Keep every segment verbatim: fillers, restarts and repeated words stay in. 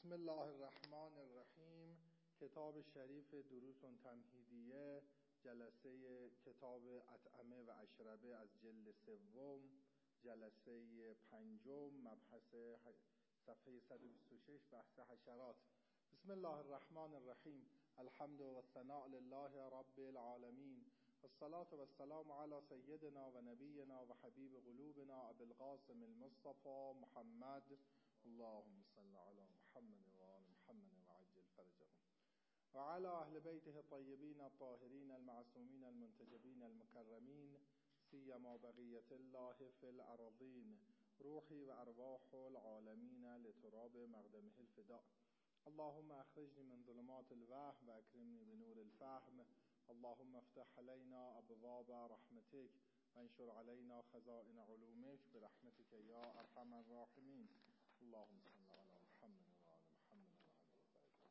بسم الله الرحمن الرحیم. کتاب شریف دروس تمهیدیه، جلسه کتاب اطعمه و اشربه از جلد سوم، جلسه پنجم، مبحث صفحه صد و بیست و شش، بحث حشرات. بسم الله الرحمن الرحیم. الحمد و الثناء لله رب العالمین، والصلاة والسلام علی سیدنا و نبینا و حبیب قلوبنا ابی القاسم المصطفى محمد. اللهم صل علی محمد و آل محمد و عجل فرجهم و علی اهل بیته الطیبین الطاهرین المعصومین المنتجبین المکرمین، سیما بقیت الله فی الارضین، روحی و ارواح العالمین لتراب مقدمه الفداء. اللهم اخرجنی من ظلمات الوهم و اکرمنی بنور الفهم. اللهم افتح علينا ابواب رحمتك وانشر علينا خزائن علومك برحمتك یا ارحم الراحمین. اللهم صل علی محمد و آل محمد و عجل فرجهم.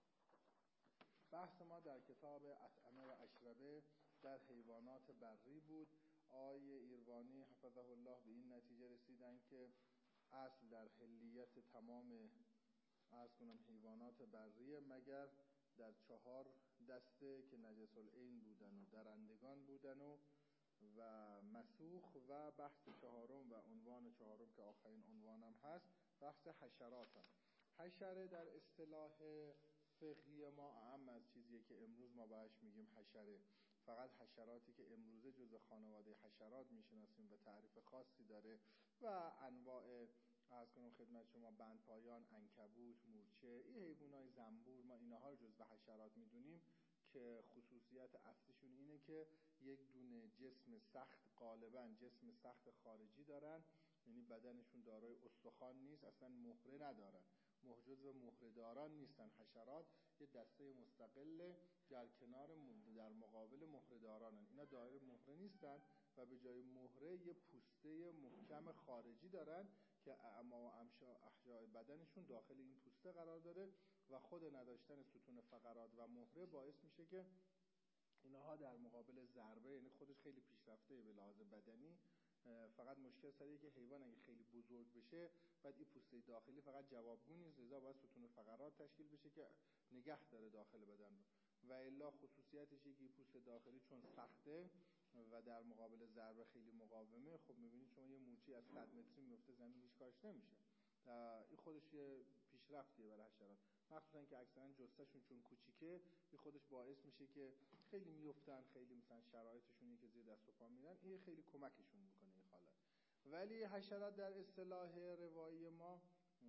بحث ما در کتاب اطعمه و اشربه در حیوانات بری بود. آقای ایروانی حفظه الله به این نتیجه رسیدن که اصل در حلیت تمام عرض کنم حیوانات بریه مگر در چهار دسته که نجس العین بودن و درندگان بودن و و مسوخ، و بحث چهارم و عنوان چهارم که آخرین عنوانم هست بحث حشرات هم. حشره در اصطلاح فقهی ما اعم از چیزیه که امروز ما بهش میگیم حشره. فقط حشراتی که امروزه جزء خانواده حشرات میشناسیم و تعریف خاصی داره و انواع عرض کنم خدمت شما بندپایان، عنکبوت، مورچه، این حیوانای زنبور، ما اینها رو جزء حشرات میدونیم که خصوصیت اصلیشون اینه که یک دونه جسم سخت، غالبا جسم سخت خارجی دارن، یعنی بدنشون دارای استخوان نیست، اصلا مهره ندارن، جزء مهره‌داران نیستن. حشرات یه دسته مستقل در کنار در مقابل مهره‌دارانن. اینا دارای مهره نیستن و به جای مهره یه پوسته محکم خارجی دارن که اعما و احشاء بدنشون داخل این پوسته قرار داره و خود نداشتن ستون فقرات و مهره باعث میشه که اینها در مقابل ضربه، یعنی خودش خیلی پیشرفته به لحاظ بدنی، فقط مشکل سریه که حیوان اگه خیلی بزرگ بشه بعد این پوسته داخلی فقط جوابگو نیست، لذا باید ستون فقرات تشکیل بشه که نگه داره داخل بدن رو. و الا خصوصیتش یکی پوست داخلی چون سخته و در مقابل ضربه خیلی مقاومه، خب میبینید شما یه مورچه از صد متری میفته زمین هیچ کارش نمیشه. این خودش یه پیشرفتیه برای حشرات، مخصوصا که اکثرا جثه‌شون چون کوچیکه این خودش باعث میشه که خیلی میافتن، خیلی مثلا شرایطشون که زیر دست و پا میرن، این خیلی کمکشون میکنه این حالت. ولی حشرات در اصطلاح روایی ما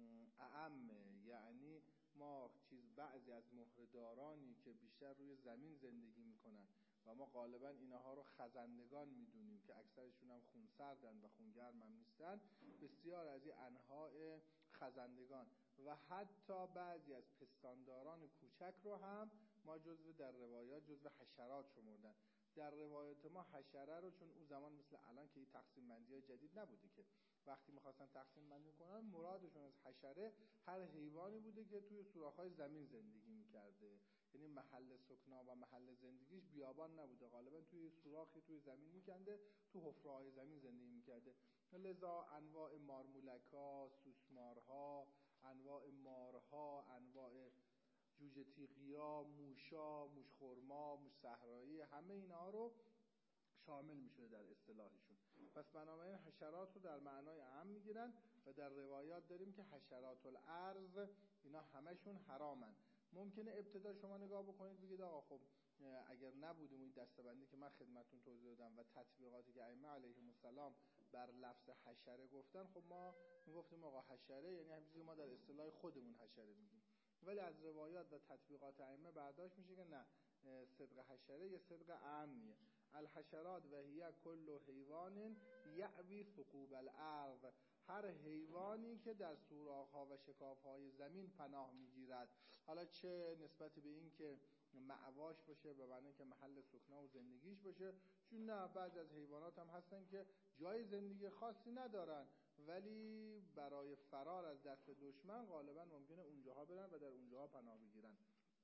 اعمه، یعنی ما چیز بعضی از مهره‌دارانی که بیشتر روی زمین زندگی میکنن و ما غالبا اینها رو خزندگان میدونیم که اکثرشون هم خونسردن و خونگرم هم نیستن، بسیار از این انواع خزندگان و حتی بعضی از پستانداران کوچک رو هم ما جزو در روایات جزو حشرات شمردن. در روایات ما حشره رو، چون اون زمان مثل الان که این تقسیم بندی های جدید نبوده که وقتی میخواستن تقسیم بندی کنن مرادشون از حشره هر حیوانی بوده که توی سوراخ‌های زمین زندگی میکرده، یعنی محل سکنا و محل زندگیش بیابان نبوده، غالبا توی سوراخی توی زمین میکنده، تو حفره‌های زمین زندگی میکرده. لذا انواع مارمولک‌ها، سوسمارها، انواع مارها، انواع جوجه تیغیا، موشا، موش خرما، موش صحرایی، همه اینا رو شامل میشه در اصطلاحشون. پس بنابراین حشرات رو در معنای عام میگیرن و در روایات داریم که حشرات الارض اینا همشون حرامن. ممکنه ابتدا شما نگاه بکنید بگید آقا خب اگر نبودیم این دسته‌بندی که من خدمتتون توضیح دادم و تطبیقاتی که ائمه علیهم السلام بر لفظ حشره گفتن، خب ما میگفتیم آقا حشره یعنی همین ما در اصطلاح خودمون حشره میگیم. ولی از روایات و تطبیقات ائمه برداشت میشه که نه، صدق حشره یه صدق عامیه. الحشرات و هی کل حیوان یعوی ثقوب الارض، هر حیوانی که در سوراخ‌ها و شکاف‌های زمین پناه میگیرد، حالا چه نسبت به این که مأواش باشه به معنی که محل سکنا و زندگیش باشه، چون نه بعضی از حیوانات هم هستن که جای زندگی خاصی ندارن ولی برای فرار از دست دشمن غالبا ممکنه اونجاها برن و در اونجاها پناه بگیرن.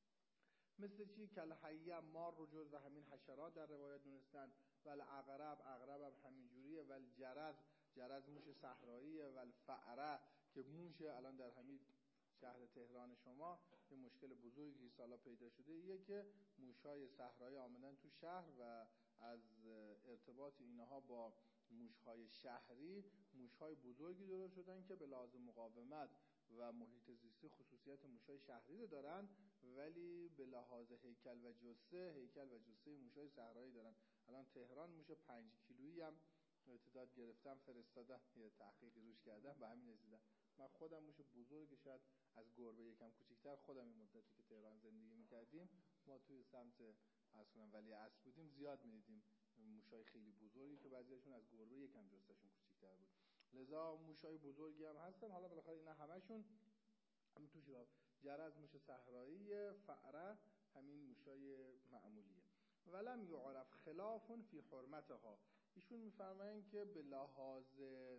مثل چی؟ کالحیه، مار رو جز و همین حشرات در روایت دونستن، ول عقرب، عقرب هم همین جوریه، ول جرز، جرز موش صحراییه، ول فأره که موشه الان در همین شهر تهران شما یه مشکل بزرگی سالا پیدا شده، ایه که موش‌های صحرایی آمدن تو شهر و از ارتباط اینها با موش‌های شهری موش‌های بزرگی درست شدن که به لحاظ مقاومت و محیط زیستی خصوصیت موش‌های شهری رو دارن، ولی به لحاظ هیکل و جثه هیکل و جثه موش‌های صحرایی دارن. الان تهران موش پنج کیلویی هم اعتداد گرفتم فرستادم، یه تحقیقی روش کردم، به همین رسیدم. من خودم موش بزرگ، شاید از گربه یکم کوچیک‌تر، خودم این مدتی که تهران زندگی می‌کردیم ما توی سمت اصلا ولی اصل بودیم زیاد می‌دیدیم موشای خیلی بزرگی که بعضیاشون از گربه یکم جثه‌شون کوچیک‌تر بود. لذا موشای بزرگی هم هستن. حالا بالاخره اینا همشون همین توش جرز موش صحرایی، فأره همین موشای معمولیه. ولم یعرف خلاف فی حرمتها. ایشون میفرمایند که به لحاظ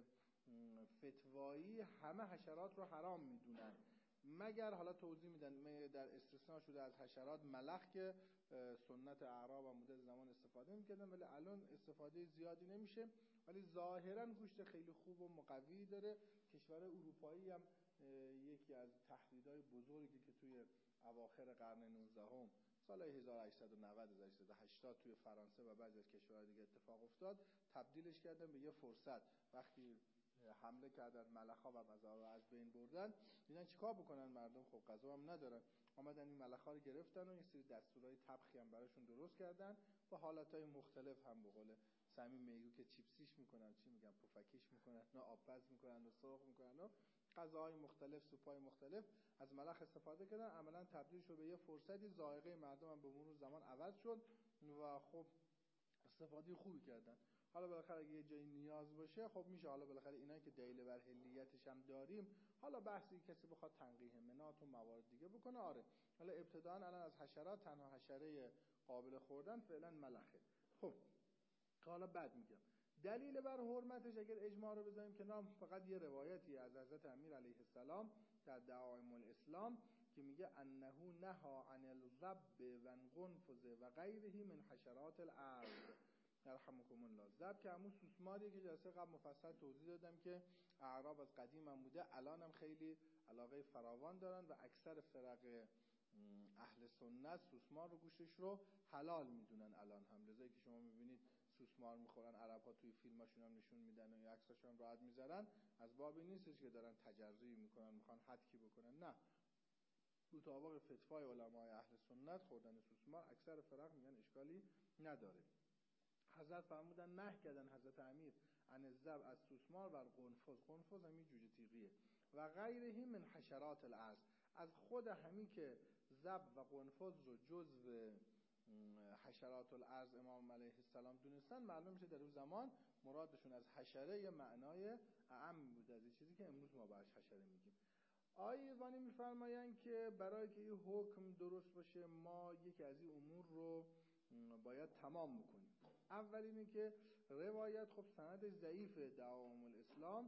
فتوایی همه حشرات رو حرام میدونن، مگر حالا توضیح میدن در استثناء شده از حشرات ملخ که سنت اعراب هم مدت زمان استفاده میکردن ولی الان استفاده زیادی نمیشه، ولی ظاهرا گوشت خیلی خوب و مقوی داره. کشور اروپایی هم یکی از تهدیدهای بزرگی که توی اواخر قرن نوزدهم سال هزار و هشتصد و نود تا هزار و هشتصد و هشتاد توی فرانسه و بعضی از کشورهای دیگه اتفاق افتاد، تبدیلش کردن به یه فرصت. وقتی حمله کردن ملخا و غذا رو از بین بردن، دیدن چیکار بکنن، مردم خب غذا هم ندارن، آمدن این ملخا رو گرفتن و یه سری دستورای طبخی هم براشون درست کردن با حالتهای مختلف، هم به قول صمیم میگو که چیپسیش میکنن، چی میگن، پفکیش میکنن، نه آبپز میکنن و سرخ میکنن و غذاهای مختلف، سوپای مختلف از ملخ استفاده کردن. عملا تبدیل شد به یه فرصتی، ذائقه مردم هم به مرور زمان عوض شد و خب استفاده خوبی کردن. حالا بالاخره اگه یه جایی نیاز باشه خب میشه، حالا بالاخره اینایی که دلیل بر حلیتش هم داریم، حالا بحثی کسی بخواد تنقیح منات و موارد دیگه بکنه، آره. حالا ابتداً الان از حشرات تنها حشره قابل خوردن فعلا ملخه. خب حالا بعد میگم دلیل بر حرمتش اگر اجماع رو بذاریم کنار، فقط یه روایتی از حضرت امیر علیه السلام در دعائم الاسلام که میگه انه نها عن الذب و القنفذ و غیره من حشرات الارض یرحمکم الله. ذب که همون سوسماریه که جلسه قبل مفصل توضیح دادم که اعراب از قدیم هم بوده، الان هم خیلی علاقه فراوان دارن و اکثر فرق اهل سنت سوسمار رو گوشتش رو حلال میدونن الان هم. لذایی که شما میبینید سوسمار میخورن، عرب ها توی فیلماشون هم نشون میدن و یا عکساشون هم راحت میذارن، از بابی نیستش که دارن تجربی میکنن میخوان حدکی بکنن، نه، مطابق فتوای علمای اهل سنت خوردن سوسمار اکثر فرق میگن اشکالی نداره. حضرت فرمودن نه کردن حضرت امیر عن الذب از سوسمار و قنفذ، قنفذ همین جوجه تیغیه، و غیره من حشرات الارض، از خود همین که ذب و قنفذ رو جزو حشرات الارض امام علیه السلام دونستن، معلوم میشه در اون زمان مرادشون از حشره یه معنای اعم بود از این چیزی که امروز ما بهش حشره میگیم. آقای ایوانی میفرمایند که برای که این حکم درست باشه ما یکی از این امور رو باید تمام بکنیم. اول اینه که روایت خب سند ضعیف دعائم الاسلام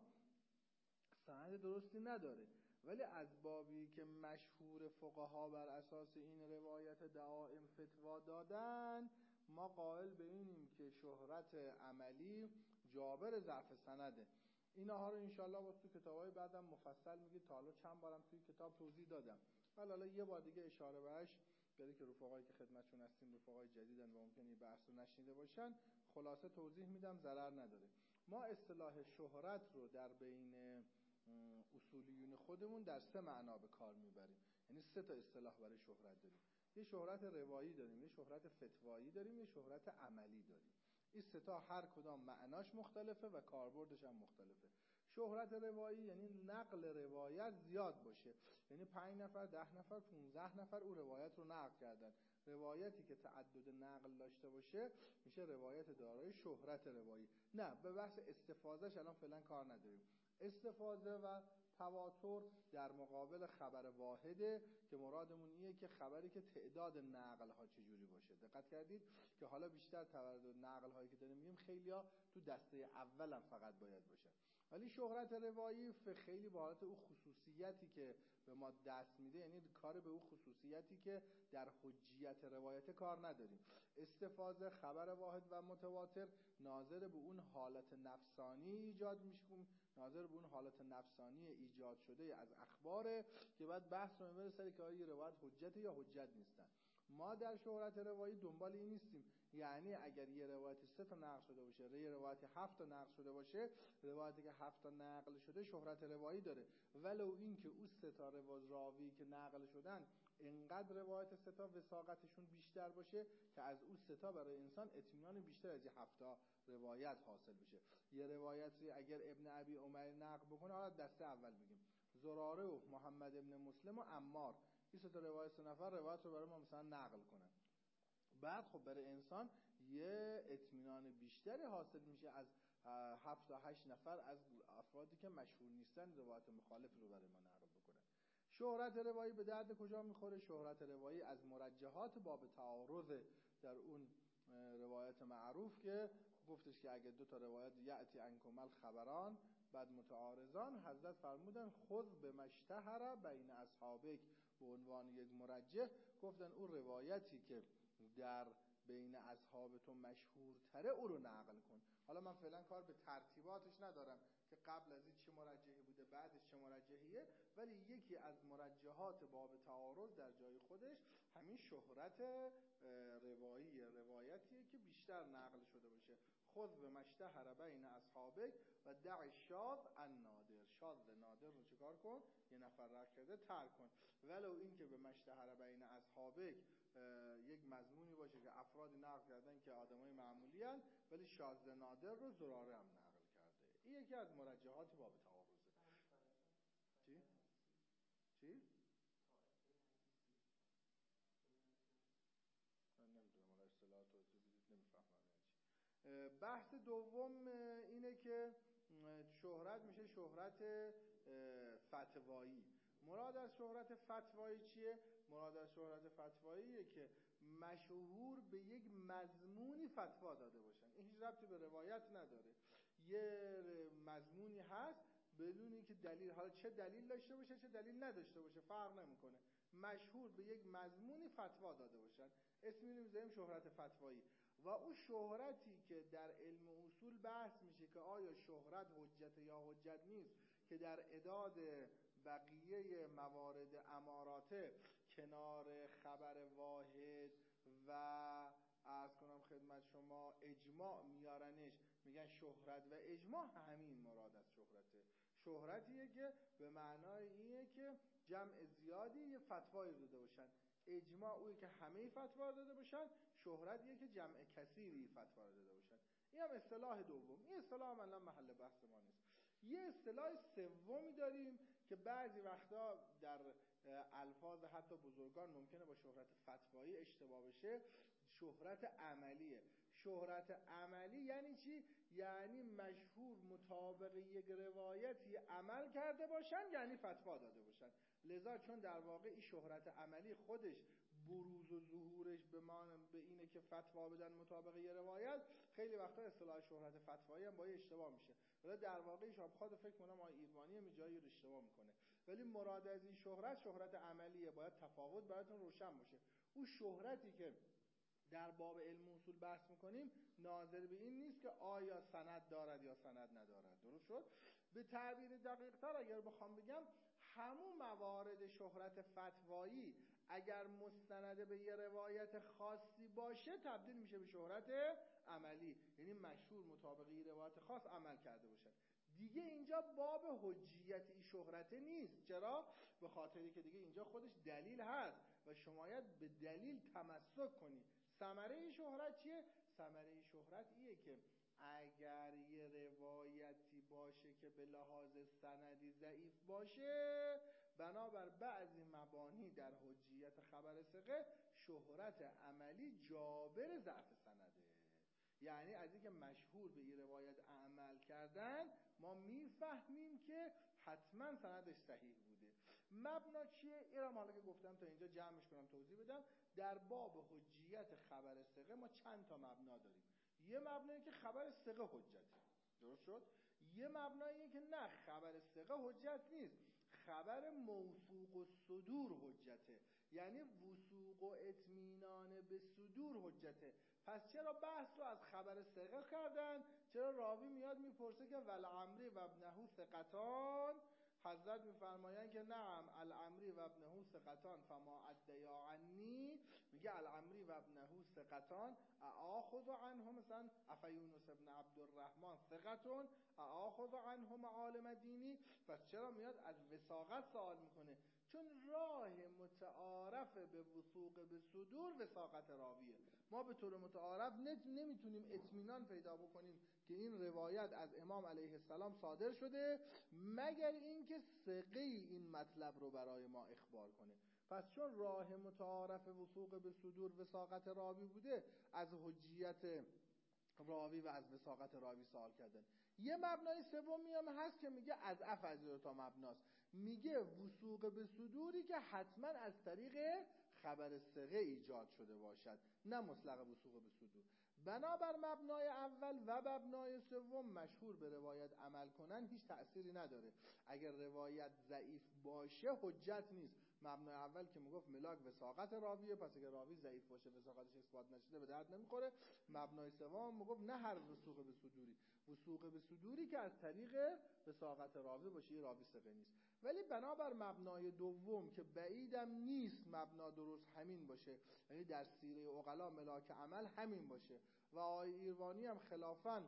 سند درستی نداره، ولی از بابی که مشهور فقها بر اساس این روایت دعائم فتوا دادن، ما قائل به اینیم که شهرت عملی جابر ضعف سنده. اینها رو انشالله واسه تو کتابای بعدم مفصل میگید، تا حالا چند بارم توی کتاب توضیح دادم، ولی حالا یه بار دیگه اشاره بهش، برای که رفقایی که خدمتشون هستیم رفقای جدیدن و ممکنه این بحث رو نشنیده باشن، خلاصه توضیح میدم، ضرر نداره. ما اصطلاح شهرت رو در بین اصولیون خودمون در سه معنا به کار میبریم، یعنی سه تا اصطلاح برای شهرت داریم. یه شهرت روایی داریم، یه شهرت فتوایی داریم، یه شهرت عملی داریم. این سه تا هر کدام معناش مختلفه و کاربردش هم مختلفه. شهرت روایی یعنی نقل روایت زیاد باشه، یعنی پنج نفر، ده نفر، پونزده نفر او روایت رو نقل کردن. روایتی که تعدد نقل داشته باشه میشه روایت دارای شهرت روایی. نه، به بحث استفاضهش الان فعلا کار نداریم. استفاضه و تواتر در مقابل خبر واحده که مرادمون اینه که خبری که تعداد نقل ها چجوری باشه. دقت کردید که حالا بیشتر تعداد نقل هایی که داریم میگیم خیلی ها تو دسته اولم فقط باید باشه. ولی شهرت روایی خیلی با حالت او خصوصیتی که به ما دست میده، یعنی کار به او خصوصیتی که در حجیت روایت کار نداریم. استفاضه خبر واحد و متواتر ناظر به اون حالت نفسانی ایجاد میشه، ناظر به اون حالت نفسانی ایجاد شده از اخباره که بعد بحث رو میبره سر که آیا روایت حجت یا حجت نیستن. ما در شهرت روایی دنبال این نیستیم، یعنی اگر یه روایت سه تا نقل شده باشه، یه روایت هفت تا نقل شده باشه، روایتی که هفت تا نقل شده شهرت روایی داره، ولو این که اون سه تا راوی که نقل شدن انقدر روایت سه تا وثاقتشون بیشتر باشه که از اون سه تا برای انسان اطمینان بیشتر از هفت تا روایت حاصل بشه. یه روایتی اگر ابن ابی عمر نقل بکنه، حالا دسته اول میگیم زراره و محمد ابن مسلم و عمار، این سه تا روایت سه نفر روایت رو برای ما مثلا نقل کنن، بعد خب برای انسان یه اطمینان بیشتری حاصل میشه از هفت تا هشت نفر از افرادی که مشهور نیستن روایت مخالف رو برای ما نقل بکنن. شهرت روایی به درد کجا میخوره؟ شهرت روایی از مرجحات باب تعارض در اون روایت معروف که گفتش که اگه دو تا روایت یأتی انکمل خبران بعد متعارضان، حضرت فرمودن خذ به مشتهر بین اصحابک، به عنوان یک مرجح گفتن اون روایتی که در بین اصحاب تو مشهورتره او رو نقل کن. حالا من فعلا کار به ترتیباتش ندارم که قبل از این چه مرجحی بوده بعدش چه مرجحیه، ولی یکی از مرجحات باب تعارض در جای خودش همین شهرت روایی روایتیه که بیشتر نقل شده باشه. خذ به مشتهر بین اصحابک و دع شاذ عن نادر، شاذ نادر رو چیکار کن؟ یه نفر رد کرده ترک کن. ولو این که به مشتهر بین اصحابک یک مضمونی باشه که افرادی نقل کردن که آدمای معمولی هستند، ولی شاذ نادر رو زراره هم نقل کرده. این یکی از مرجحات باب تعارضه. چی؟ چی؟ من نمیدونم، حالا اصطلاح توضیح بدید، نمیفهمم یعنی چی. بحث دوم اینه که شهرت میشه شهرت فتوایی. مراد از شهرت فتوایی چیه؟ مراد از شهرت فتواییه که مشهور به یک مضمونی فتوا داده باشن. این هیچ ربطی به روایت نداره، یه مضمونی هست بدون اینکه دلیل، حالا چه دلیل داشته باشه چه دلیل نداشته باشه فرق نمیکنه، مشهور به یک مضمونی فتوا داده باشن، اسمی رو میذاریم شهرت فتوایی. و اون شهرتی که در علم اصول بحث میشه که آیا شهرت حجت یا حجت نیست، که در اعداد بقیه موارد امارات کنار خبر واحد و عرض کنم خدمت شما اجماع میارنش، میگن شهرت و اجماع همین مراد از شهرته. شهرتیه که به معنای اینه که جمع زیادی یه فتوایی داده باشن، اجماع اوی که همه فتوا داده باشن، شهرتیه که جمع کثیری فتوا داده باشن. این هم اصطلاح دوم. این اصطلاح عملا محل بحث ما نیست. یه اصطلاح سومی داریم که بعضی وقتا در الفاظ حتی بزرگان ممکنه با شهرت فتوایی اشتباه بشه، شهرت عملیه. شهرت عملی یعنی چی؟ یعنی مشهور مطابق یک روایتی عمل کرده باشن، یعنی فتوا داده باشن. لذا چون در واقع این شهرت عملی خودش بروز و ظهورش به معنی به اینه که فتوا بدن مطابق یه روایت، خیلی وقتا اصطلاح شهرت فتوایی هم با اشتباه میشه، ولی در واقع شابخواد فکر کنم آقای ایرانی هم جایی رو اشتباه میکنه. ولی مراد از این شهرت شهرت عملیه، باید تفاوت براتون روشن باشه. اون شهرتی که در باب علم اصول بحث میکنیم ناظر به این نیست که آیا سند دارد یا سند ندارد. درست شد؟ به تعبیر دقیق تر اگر بخوام بگم، همون موارد شهرت فتوایی اگر مستند به یه روایت خاصی باشه تبدیل میشه به شهرت عملی، یعنی مشهور مطابق یه روایت خاص عمل کرده باشن. دیگه اینجا باب حجیت این شهرت نیست. چرا؟ به خاطری که دیگه اینجا خودش دلیل هست و شما باید به دلیل تمسک کنی. ثمره شهرت چیه؟ ثمره شهرت ایه که اگر یه روایتی باشه که به لحاظ سندی ضعیف باشه، بنابر بعضی مبانی در حجیت خبر ثقه شهرت عملی جابر ضعف سنده. یعنی از اینکه مشهور به این روایت عمل کردن ما میفهمیم که حتما سندش صحیح بوده. مبنا چیه؟ اینم حالا که گفتم تا اینجا جمعش کنم توضیح بدم. در باب حجیت خبر ثقه ما چند تا مبنا داریم. یه مبنایی که خبر ثقه حجته، درست شد؟ یه مبناییه که نه، خبر ثقه حجت نیست، خبر موثوق الصدور حجته، یعنی وثوق و اطمینان به صدور حجته. پس چرا بحث رو از خبر ثقه کردن؟ چرا راوی میاد میپرسه که ولعمری و ابنه ثقتان، حضرت میفرمایند که نعم العمری و ابنه ثقتان فما ادعیا عنی، میگه العمری و ابنه ثقتان اآخذ عنهم، مثلا افیونس ابن عبدالرحمن ثقتون اآخذ عنهم عالم دینی. پس چرا میاد از وثاقت سوال میکنه؟ چون راه متعارف به وثوق به صدور وثاقت راویه. ما به طور متعارف نمیتونیم اطمینان پیدا بکنیم که این روایت از امام علیه السلام صادر شده مگر اینکه ثقه این مطلب رو برای ما اخبار کنه. پس چون راه متعارف وثوق به صدور وثاقت راوی بوده، از حجیت راوی و از وثاقت راوی سوال کردن. یه مبنای سومی هم هست که میگه از اف از دو تا مبناست، میگه وثوق به صدوری که حتما از طریق خبر ثقه ایجاد شده باشد، نه مطلق وثوق به صدور. بنابر مبنای اول و مبنای سوم مشهور به روایت عمل کنن هیچ تأثیری نداره. اگر روایت ضعیف باشه حجت نیست. مبنای اول که میگفت ملاک وثاقت راویه، پس اگر راوی ضعیف باشه وثاقتش اثبات نشده به درد نمیخوره. مبنای سوم میگفت نه هر وثوق به صدوری، وثوق به صدوری که از طریق وثاقت راوی باشه، یه راوی ثقه نیست. ولی بنابر مبنای دوم که بعیدم نیست مبنا درست همین باشه، یعنی در سیره عقلا ملاک عمل همین باشه و آقای ایروانی هم خلافاً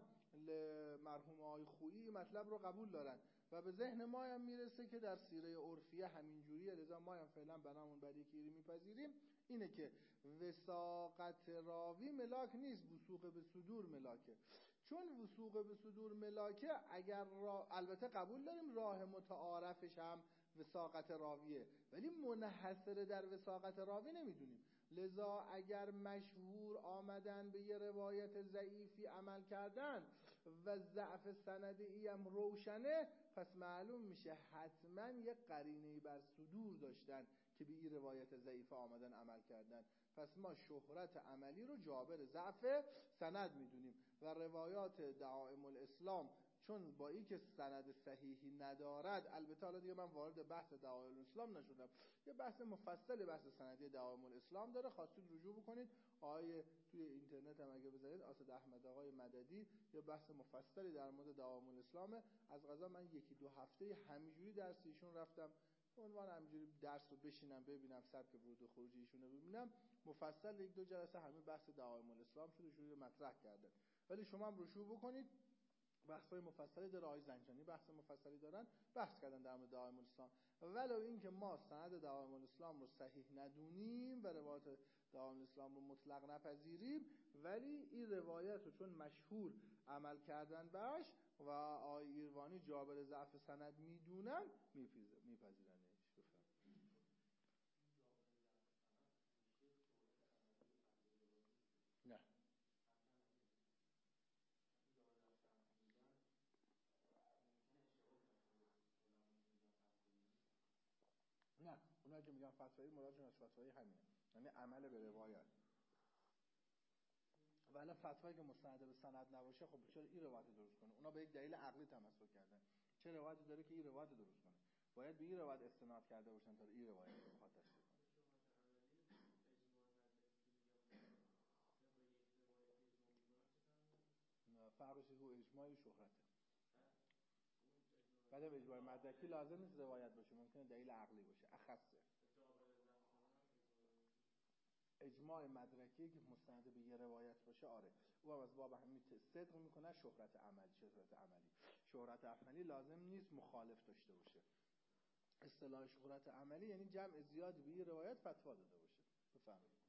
مرحوم آقای خویی مطلب رو قبول دارن و به ذهن ما هم میرسه که در سیره عرفیه همین جوریه، لذا ما هم فعلا بنامون بر یکی میپذیریم اینه که وثاقت راوی ملاک نیست، وثوق به صدور ملاکه. چون وثوق به صدور ملاکه، اگر را... البته قبول داریم راه متعارفش هم وثاقت راویه، ولی منحصر در وثاقت راوی نمیدونیم. لذا اگر مشهور آمدن به یه روایت ضعیفی عمل کردن و ضعف سندی هم روشنه، پس معلوم میشه حتما یه قرینه‌ای بر صدور داشتن که به این روایت ضعیفه آمدن عمل کردن. پس ما شهرت عملی رو جابر ضعف سند میدونیم و روایات دعائم الاسلام چون با این که سند صحیحی ندارد، البته حالا دیگه من وارد بحث دعائم الاسلام نشدم، یه بحث مفصل بحث سندی دعائم الاسلام داره، خواستید رجوع بکنید آیه توی اینترنت هم اگه بزنید اسد احمد آقای مددی یه بحث مفصلی در مورد دعائم الاسلام. از قضا من یکی دو هفته همینجوری درس ایشون رفتم، عنوان همینجوری درس رو بشینم ببینم سبک ورود و خروج ایشون رو ببینم، مفصل یک دو جلسه همین بحث دعائم الاسلام شده، شروع مطرح کردن. ولی شما هم رجوع بکنید، بحث‌های مفصلی داره، آقای زنجانی بحث مفصلی دارن، بحث کردن در مورد دعائم الاسلام. ولو اینکه ما سند دعائم الاسلام رو صحیح ندونیم و روایت دعائم الاسلام رو مطلق نپذیریم، ولی این روایت رو چون مشهور عمل کردن باش و آقای ایروانی جابر ضعف سند میدونن میپذیرنش. نه نه اونایی که میگن فتوایی مرادشون از فتوایی همینه، یعنی عمل به روایت. ولی فتوایی که مستند به سند نباشه خب چرا این روایت درست کنه؟ اونا به یک دلیل عقلی تمسک کردن. چه روایتی داره که این روایت درست کنه؟ باید به این روایت استناد کرده باشن تا این روایت رو بخواد تصدیق کنه. فرقش رو اجماعی شهرته. بعد اجماع مدرکی لازم نیست روایت باشه، ممکنه دلیل عقلی باشه، اخصه. اجماع مدرکی که مستند به یه روایت باشه آره، او هم از باب همین صدق میکنه شهرت عملی. شهرت عملی شهرت عملی لازم نیست مخالف داشته باشه. اصطلاح شهرت عملی یعنی جمع زیادی به یه روایت فتوا داده باشه. بفرمایید.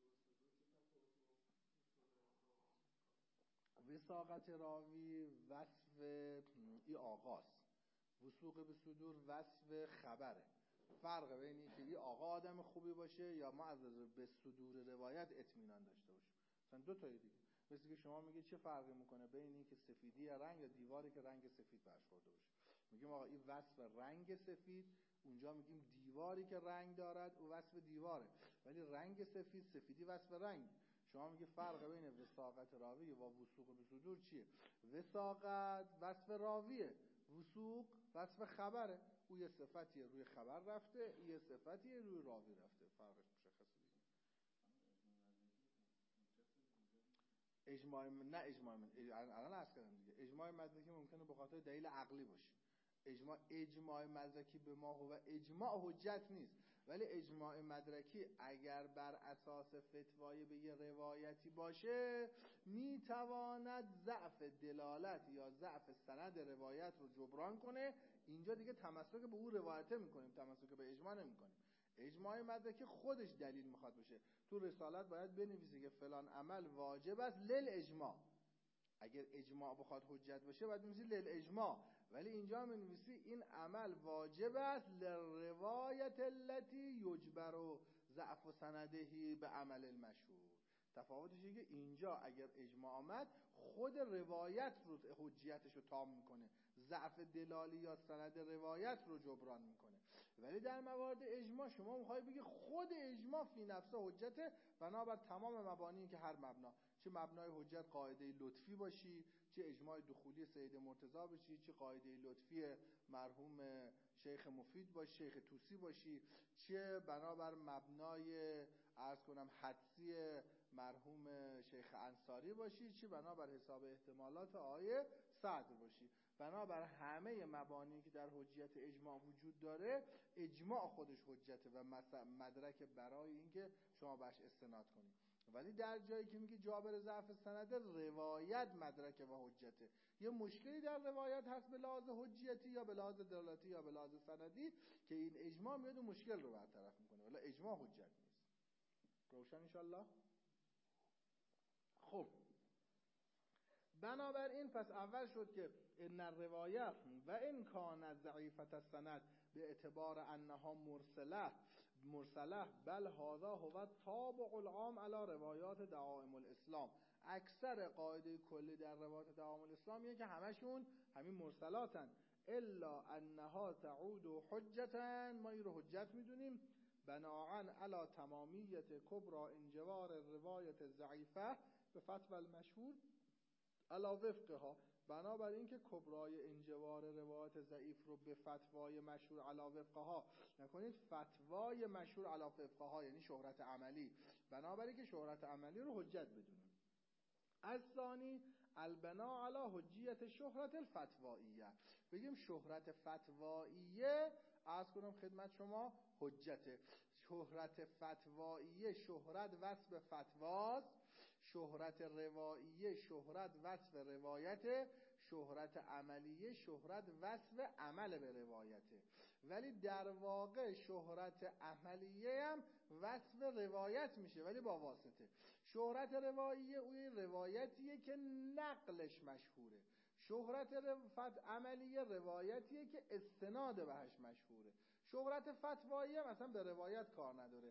وثاقت راوی وصف ای آقاس، وثوق به صدور وصف خبره. فرق بین این که این آقا آدم خوبی باشه یا ما از به صدور روایت اطمینان داشته باشیم. مثلا دو تایی دیگه، مثل که شما میگید چه فرقی میکنه بین این که سفیدی رنگ یا دیواری که رنگ سفید برش خورده باشه. میگیم آقا این وصف رنگ سفید، اونجا میگیم دیواری که رنگ دارد او وصف دیواره، ولی رنگ سفید، سفیدی وصف رنگ. شما میگه فرق بین وثاقت راوی و وثوق به صدور چیه؟ وثاقت وصف راویه، وثوق وصف خبره. او یه صفتیه روی خبر رفته، یه صفتیه روی راوی رفته، فرقش مشخصه دیگه. اجماع نه اجماع من الان عرض کردم دیگه، اجماع مدرکی ممکنه به خاطر دلیل عقلی باشه. اجماع اجماع مدرکی به ما هو اجماع حجت نیست، ولی اجماع مدرکی اگر بر اساس فتوای به یه روایتی باشه میتواند ضعف دلالت یا ضعف سند روایت رو جبران کنه. اینجا دیگه تمسک به اون روایته میکنیم، تمسک به اجماع نمیکنیم. اجماع مدرکی خودش دلیل میخواد باشه. تو رسالت باید بنویسی که فلان عمل واجب است لیل اجماع. اگر اجماع بخواد حجت باشه باید بنویسی لیل اجماع، ولی اینجا بنویسی این عمل واجب است لروایت التي یجبر ضعف سندهی به عمل المشهور. تفاوتش اینه که اینجا اگر اجماع آمد خود روایت رو حجیتش رو تام میکنه، ضعف دلالی یا سند روایت رو جبران میکنه. ولی در موارد اجماع شما میخوای بگی خود اجماع فی نفسه حجته، بنابر تمام مبانی که هر مبنا، چه مبنای حجت قاعده لطفی باشی، چه اجماع دخولی سید مرتضی باشی، چه قاعده لطفی مرحوم شیخ مفید باشی، شیخ طوسی باشی، چه بنابر مبنای عرض کنم حدسی مرحوم شیخ انصاری باشی، چه بنابر حساب احتمالات آیه صدر باشی. بنابر همه مبانی که در حجیت اجماع وجود داره، اجماع خودش حجته و مدرک برای اینکه شما بهش استناد کنید. ولی در جایی که میگه جابر ضعف سند، روایت مدرک و حجته. یه مشکلی در روایت هست به لحاظ حجیتی یا به لحاظ دلالاتی یا به لحاظ سندی که این اجماع میاد و مشکل رو برطرف میکنه، ولی اجماع حجت نیست. روشن انشالله؟ خب بنابراین پس اول شد که ان الروایه و ان کان ضعیفه السند به اعتبار انها مرسله مرسله بل هذا هو تابع العام علی روایات دعائم الاسلام. اکثر قاعده کلی در روایات دعائم الاسلام یه که همشون همین مرسلاتن، الا انها تعود حجتا، ما این رو حجت میدونیم بناعا علی تمامیت کبرى انجوار روایت ضعیفه به فتوى المشهور علی وفقها. بنابر این که کبرای انجوار روایت ضعیف رو به فتوای مشهور علی وفقها نکنید، فتوای مشهور علی وفقها یعنی شهرت عملی، بنابر این که شهرت عملی رو حجت بدونیم. از ثانی البنا علی حجیت شهرت الفتوائیه، بگیم شهرت فتوائیه عرض کنم خدمت شما حجته. شهرت فتوائیه شهرت وصف فتواست، شهرت روائیه شهرت وصف روایته، شهرت عملیه شهرت وصف عمل به روایته. ولی در واقع شهرت عملیه هم وصف روایت میشه ولی با واسطه. شهرت روائیه اوی روایتیه که نقلش مشهوره، شهرت عملیه روایتیه که استناد بهش مشهوره. شهرت فتوایی هم اصلا به روایت کار نداره،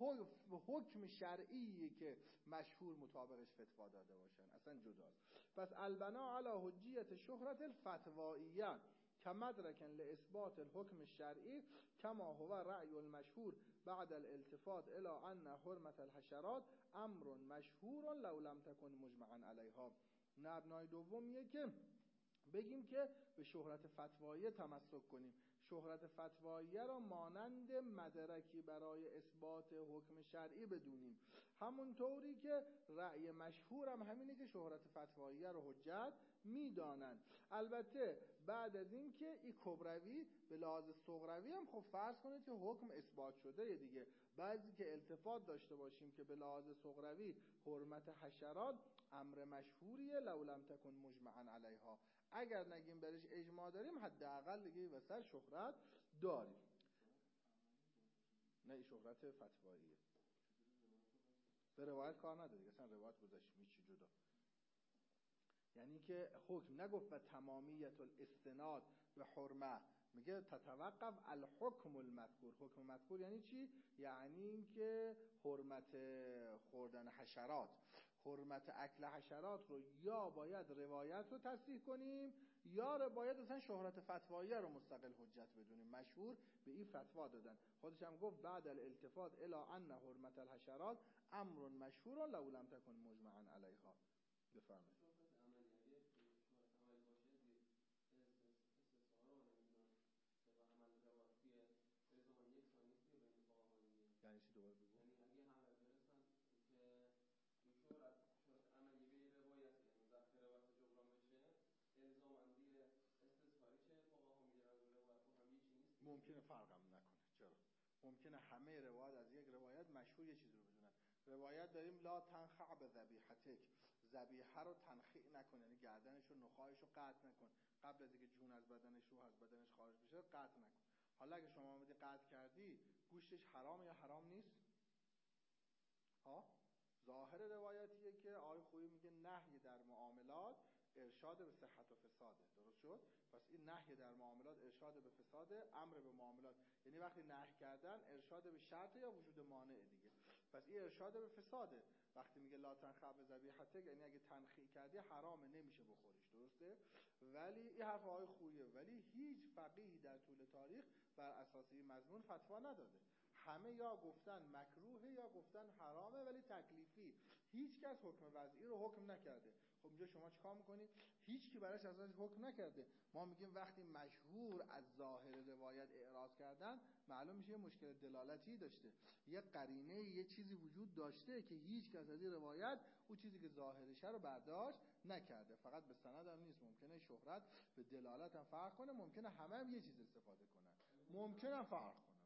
حکم شرعیه که مشهور مطابقش فتوا داده باشن، اصلا جداست. پس البنا علی حجیت شهرت الفتوائیه کمدرک لاثبات الحکم الشرعی کما هو رأی المشهور بعد الالتفات الى ان حرمت الحشرات امر مشهور لو لم تکن مجمعا علیها. مبنای دومیه که بگیم که به شهرت فتوایی تمسک کنیم، شهرت فتوایی را مانند مدرکی برای اثبات حکم شرعی بدونیم، همونطوری که رأی مشهور هم همینه که شهرت فتوایی رو حجت میدانند. البته بعد از این که این کبروی به لحاظ صغروی هم خب فرض کنید که حکم اثبات شده دیگه، بعضی که التفات داشته باشیم که به لحاظ صغروی حرمت حشرات امر مشهوریه لو لم تکن مجمعا علیها، اگر نگیم برش اجماع داریم حداقل دیگه وسط شهرت داریم. نه شهرت فتواییه به روایت کار نداره دیگه، اصلا روایت گذاشت میچی جدا. یعنی که حکم نگفت و تمامیت الاستناد به حرمه، میگه تتوقف الحکم المذکور. حکم مذکور یعنی چی؟ یعنی این که حرمت خوردن حشرات، حرمت اکل حشرات رو یا باید روایت رو تصحیح کنیم یا باید اصلا شهرت فتوایی رو مستقل حجت بدونیم. مشهور به این فتوا دادن، خودش هم گفت بعد الالتفات الی ان حرمت الحشرات امر مشهور لو لم تکن مجمعا علیها. بفرمایید. یعنی چی؟ دوباره بگو. یعنی اگه همه برسن که این شهرت شهرت عملی به روایت یعنی ضبط روایت جبران بشه، الزاماً دیگه استثماری که فقها میگیرن و روایت هم یکی نیست. ممکنه فرقم نکنه. چرا؟ ممکنه همه روایت از یک روایت مشهور یه چیزی رو بدونن. روایت داریم لا تنخع به ذبیحتک، ذبیحه رو تنخیع نکن، یعنی گردنش و نخایش رو قطع نکن، قبل از اینکه جون از بدنش روح از بدنش خارج بشه قطع نکن. حالا اگه شما آمدی قطع کردی، گوشتش حرام یا حرام نیست؟ ها؟ ظاهر روایتیه که آقای خویی میگه نهی در معاملات ارشاد به صحت و فساده. درست شد؟ پس این نهی در معاملات ارشاد به فساده، امر به معاملات یعنی وقتی نهی کردن ارشاد به شرط یا وجود مانع دیگه. پس این ارشاد به فساده. وقتی میگه لا تنخع بذبیحتک یعنی اگه تنخیع کردی حرامه، نمیشه بخوریش. درسته؟ ولی این حرف آقای خوییه، ولی هیچ فقیهی در طول تاریخ بر اساس این مضمون فتوا نداده. همه یا گفتن مکروهه یا گفتن حرامه، ولی تکلیفی. هیچ کس حکم وضعی رو حکم نکرده. خب اینجا شما چیکار میکنید؟ هیچ کی براش ازش حکم نکرده. ما میگیم وقتی مشهور از ظاهر روایت اعراض کردن، معلوم میشه یه مشکل دلالتی داشته، یه قرینه، یه چیزی وجود داشته که هیچ کس از این روایت اون چیزی که ظاهرشه رو برداشت نکرده. فقط به سند هم نیست، ممکنه شهرت به دلالت هم فرق کنه، ممکنه همه هم یه چیز استفاده کنن، ممکنه فرق کنه.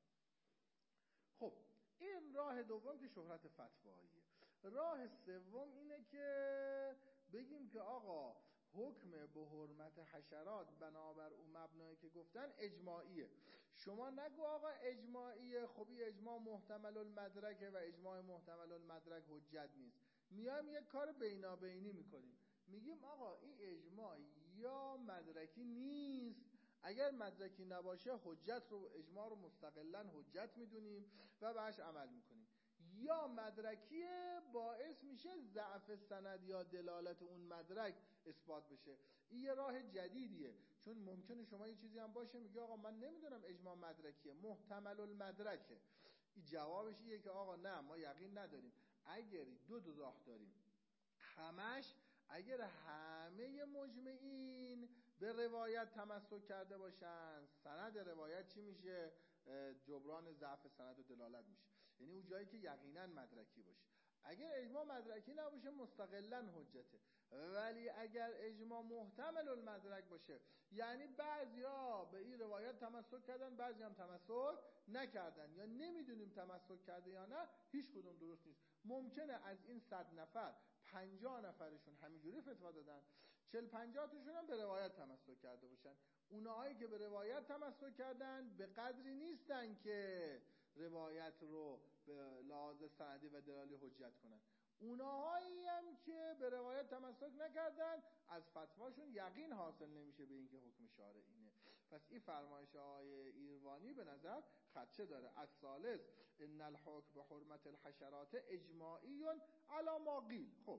خب این راه دوم که شهرت فتواییه. راه سوم اینه که بگیم که آقا حکم به حرمت حشرات بنابر اون مبنایی که گفتن اجماعیه. شما نگو آقا اجماعیه، خب این اجماع محتمل المدرکه و اجماع محتمل المدرک حجت نیست. میایم یک کار بینابینی میکنیم، میگیم آقا این اجماع یا مدرکی نیست، اگر مدرکی نباشه حجت رو، اجماع رو مستقلاً حجت میدونیم و بهش عمل میکنیم، یا مدرکیه باعث میشه ضعف سند یا دلالت اون مدرک اثبات بشه. این یه راه جدیدیه، چون ممکنه شما یه چیزی هم باشه میگه آقا من نمیدونم اجماع مدرکیه، محتمل المدرکه. این جوابش اینه که آقا نه، ما یقین نداریم. اگر دو دو راه داریم، همش اگر همه مجمعین به روایت تمسک کرده باشن، سند روایت چی میشه؟ جبران ضعف سند و دلالت میشه، یعنی اون جایی که یقینا مدرکی باشه. اگر اجماع مدرکی نباشه مستقلا حجته. ولی اگر اجماع محتمل المدرک باشه، یعنی بعضیا به این روایت تمسک کردن، بعضی هم تمسک نکردن، یا نمیدونیم تمسک کرده یا نه، هیچ کدوم درست نیست. ممکنه از این صد نفر پنجاه نفرشون همینجوری فتوا دادن، چل پنجاه تاشون هم به روایت تمسک کرده باشن. اونایی که به روایت تمسک کردن به قدری نیستن که روایت رو به لحاظ سندی و دلالی حجت کنن. اونایی هم که به روایت تمسک نکردن، از فتواشون یقین حاصل نمیشه به اینکه حکم شارع اینه. پس این فرمایش آقای ایروانی به نظر خدشه داره. الثالث ان الحکم به حرمت الحشرات اجماعی علی ما قیل. خب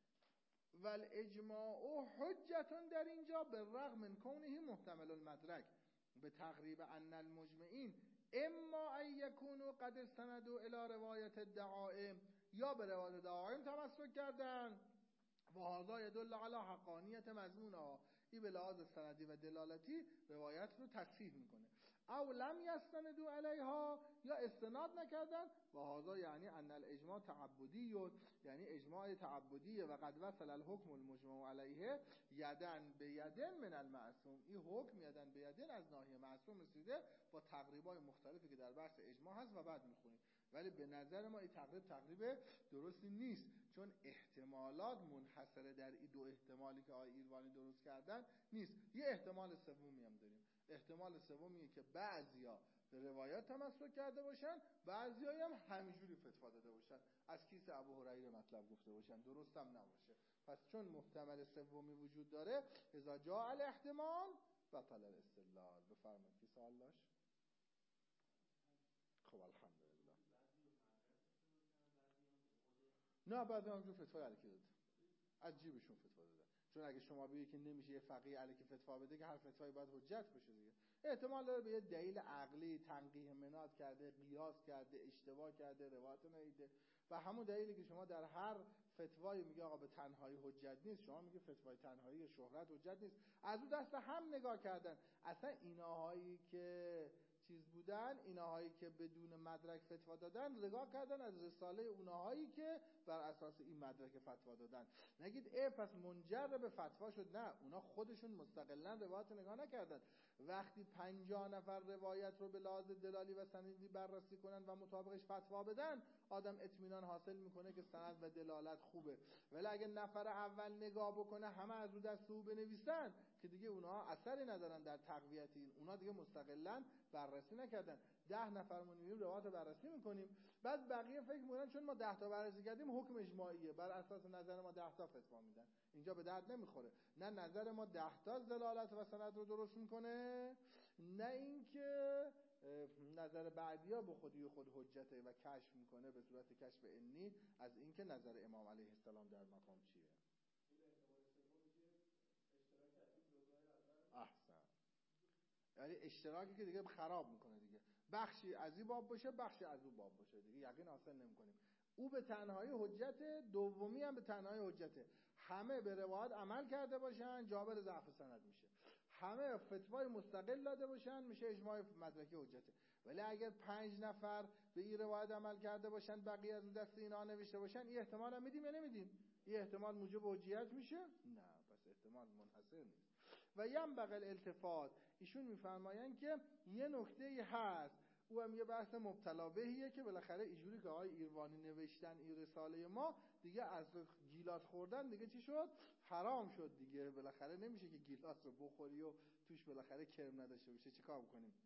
ول اجماع حجتون در اینجا به رغم من کونه محتمل المدرک به تقریب ان المجمعین اما ان یکونوا قد استندوا الی روایت الدعائم، یا به روایت دعائم تمسک کردن و هذا يدل على حقانیت مضمونها، این به لحاظ سندی و دلالتی روایت رو تصحیح میکنه. او لم یستندوا علیها، یا استناد نکردن و هذا یعنی ان الاجماع تعبدی، یعنی اجماع تعبدیه و قد وصل الحكم المجمع علیه یدن به یدن من المعصوم، این حکم یدن به یدن از ناحیه معصوم رسیده با تقریبای مختلفی که در بحث اجماع هست و بعد میخونیم. ولی به نظر ما این تقریب تقریب درستی نیست، چون احتمالات منحصره در این دو احتمالی که آقای ایروانی درست کردن نیست. یه احتمال سومی هم داریم. احتمال سومیه که بعضیا به روایت تمسک کرده باشن، بعضیایی هم همینجوری فتوا داده باشن، از کیسه ابو هریره مطلب گفته باشن، درست هم نباشه. پس چون محتمل سومی وجود داره، اذا جاء الاحتمال بطل الاستدلال. بفرمایید کی سوال داشت؟ خب الحمدلله. نه بعضی همونجور فتوای الکی داده، از جیبشون فتوا دادن. چون اگه شما بگید که نمیشه یه فقیه الکی فتوا بده که هر فتوایی باید حجت بشه دیگه. احتمال داره به یه دلیل عقلی تنقیح مناد کرده، قیاس کرده، اشتباه کرده، روایت ندیده و همون دلیلی که شما در هر فتوایی میگه آقا به تنهایی حجت نیست، شما میگه فتوای تنهایی شهرت حجت نیست. از اون دست هم نگاه کردن. اصلا ایناهایی که چیز بودن، ایناهایی که بدون مدرک فتوا دادن، نگاه کردن از رساله اوناهایی که بر اساس این مدرک فتوا دادن. نگید ای پس منجر به فتوا شد، نه، اونا خودشون مستقلا روایت نگاه نکردن. وقتی پنجاه نفر روایت رو به لحاظ دلالی و سندی بررسی کنن و مطابقش فتوا بدن، آدم اطمینان حاصل میکنه که سند و دلالت خوبه. ولی اگه نفر اول نگاه بکنه همه از رو دست او بنویسن که دیگه اونها اثری ندارن در تقویت این، اونها دیگه مستقلا بررسی نکردن. ده نفر می‌بینیم روایت بررسی میکنیم، بعد بقیه فکر میکنن چون ما ده تا بررسی کردیم حکم اجماعیه، بر اساس نظر ما ده تا فتوا میدن. اینجا به درد نمیخوره. نه نظر ما ده تا دلالت و سند رو درست میکنه، نه اینکه نظر بعدیا به خودی خود حجته و کشف میکنه به صورت کشف علمی از اینکه نظر امام علیه السلام در مقام چیه. احسن. یعنی اشتراکی که دیگه خراب میکنه دیگه، بخشی از این باب باشه بخشی از اون باب باشه دیگه، یقین حاصل نمیکنیم. او به تنهایی حجته، دومی هم به تنهایی حجته. همه به روایت عمل کرده باشن جابر ضعف سند میشه، همه فتوای مستقل داده باشن میشه اجماع مدرکی حجته. ولی اگر پنج نفر به این روایت عمل کرده باشن بقیه از دست اینا نوشته باشن، این احتمال هم میدیم یا نمیدیم؟ این احتمال موجب حجیت میشه؟ نه، پس احتمال منحصر نیست. و یم بغل التفات، ایشون میفرمایند که یه نکته هست، او هم یه بحث مبتلا بهیه که بالاخره اینجوری که آقای ایروانی نوشتن این رساله ما دیگه، از گیلاس خوردن دیگه چی شد؟ حرام شد دیگه. بالاخره نمیشه که گیلاس رو بخوری و توش بالاخره کرم نداشته باشه. چیکار بکنیم؟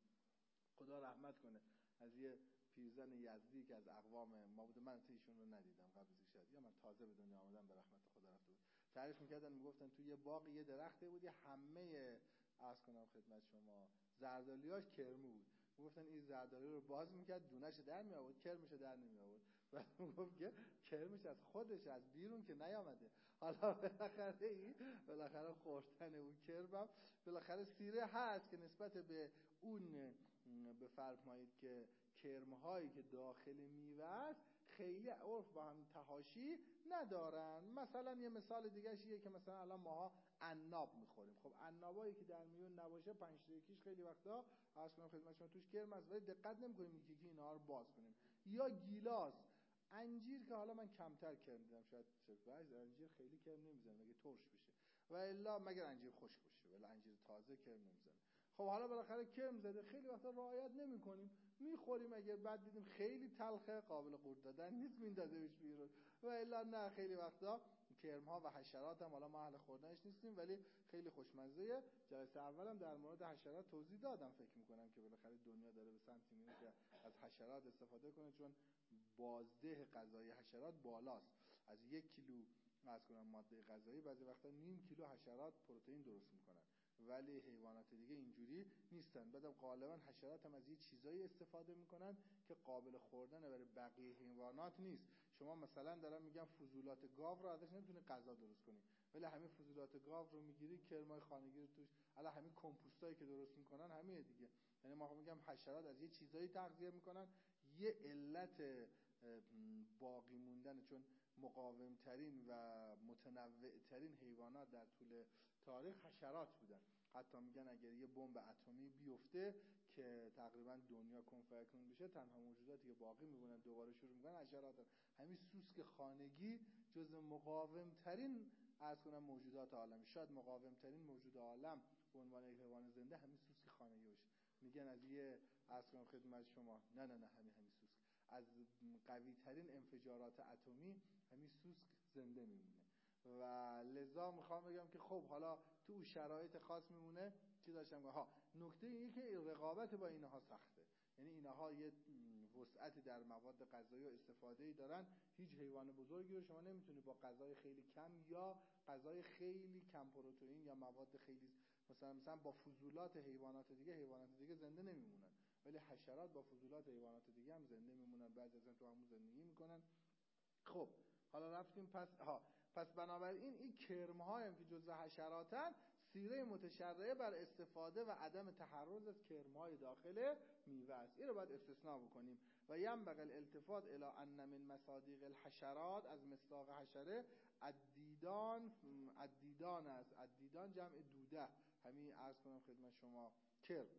خدا رحمت کنه از یه پیرزن یزدی که از اقوام ما بوده، من ایشون رو ندیدم قبل از شاید، یا من تازه به دنیا آمدم به رحمت خدا رفته بود، تعریف میکردن میگفتن توی یه باغ یه درخته بودی، همه عرض کنم خدمت شما زردالیاش کرمو بود. میگفتن این زردالی رو باز میکرد دونه‌شو در می آورد، کرمشو در نمی آورد. و میگفت که کرمش از خودش از بیرون که نیامده. حالا بالاخره این بالاخره خوردن اون کرم بالاخره سیره هست که نسبت به اون بفرمایید که کرم‌هایی که داخل میوه است خیلی عرف با هم تحاشی ندارن. مثلا یه مثال دیگه شیه که مثلا الان ماها عناب میخوریم، خب عنابایی که در میوه نباشه پنج تا یکیش خیلی وقتا عرض کنم خدمت شما توش کرم است، ولی دقت نمی‌کنیم یکی یکی اینا رو باز کنیم. یا گیلاس، انجیر که حالا من کمتر کرم دیدم، شاید بعضی انجیر خیلی کرم نمیزنه مگه ترش بشه، و الا مگر انجیر خشک باشه، ولی انجیر تازه کرم نمیزنه. خب حالا بالاخره کرم زده خیلی وقتا رعایت نمی‌کنیم میخوریم، اگر بعد دیدیم خیلی تلخه قابل قورت دادن نیست میندازیمش بیرون، و الا نه خیلی وقتا کرم‌ها و حشرات هم حالا ما اهل خوردنش نیستیم ولی خیلی خوشمزه. جلسه اولم در مورد حشرات توضیح دادم، فکر می‌کنم که بالاخره دنیا داره به سمتی میره که از حشرات استفاده کنه، چون بازده غذایی حشرات بالاست. از یک کیلو از کنم ماده غذایی بعضی وقتا نیم کیلو حشرات پروتئین درست میکنن، ولی حیوانات دیگه اینجوری نیستن. بعدم غالبا حشرات هم از یه چیزایی استفاده میکنن که قابل خوردن برای بقیه حیوانات نیست. شما مثلا دارم میگم فضولات گاو رو ازش نمیتونی غذا درست کنی، ولی همین فضولات گاو رو میگیری کرمای خانگی رو توش، الا همین کمپوستایی که درست میکنن همین دیگه. یعنی ما میگم حشرات از یه چیزایی تغذیه میکنن. یه علت باقی موندن، چون مقاوم ترین و متنوع ترین حیوانات در طول تاریخ حشرات بودن. حتی میگن اگر یه بمب اتمی بیفته که تقریبا دنیا کن فیکون بشه، تنها موجوداتی که باقی میمونن دوباره شروع میکنن حشرات. همین سوسک خانگی جز مقاوم ترین از کنم موجودات عالم، شاید مقاوم ترین موجود عالم به عنوان یک حیوان زنده همین سوسک خانگی باشه. میگن از یه از کنم خدمت شما نه نه نه همین همین سوسک از قوی ترین انفجارات اتمی همین سوسک زنده میمونه. و لذا میخوام بگم که خب حالا تو شرایط خاص میمونه. چی داشتم گفتم؟ ها، نکته اینه که رقابت با اینها سخته، یعنی اینها یه وسعتی در مواد غذایی و استفاده‌ای دارن. هیچ حیوان بزرگی رو شما نمیتونی با غذای خیلی کم یا غذای خیلی کم پروتئین یا مواد خیلی مثلا مثلا با فضولات حیوانات دیگه حیوانات دیگه زنده نمیمونن، ولی حشرات با فضولات حیوانات دیگه هم زنده میمونن، بعضی ازن تو همون زندگی میکنن. خب حالا رفتیم پس ها پس بنابراین این کرم‌ها هم که جزء حشراتن، سیره متشرعه بر استفاده و عدم تحرز از کرم‌های داخل میوه است. این رو باید استثناء بکنیم. و ینبغی الالتفات الی ان من مصادیق الحشرات، از مصداق حشره الدیدان الدیدان است. الدیدان جمع دوده، همین عرض کنم خدمت شما کرم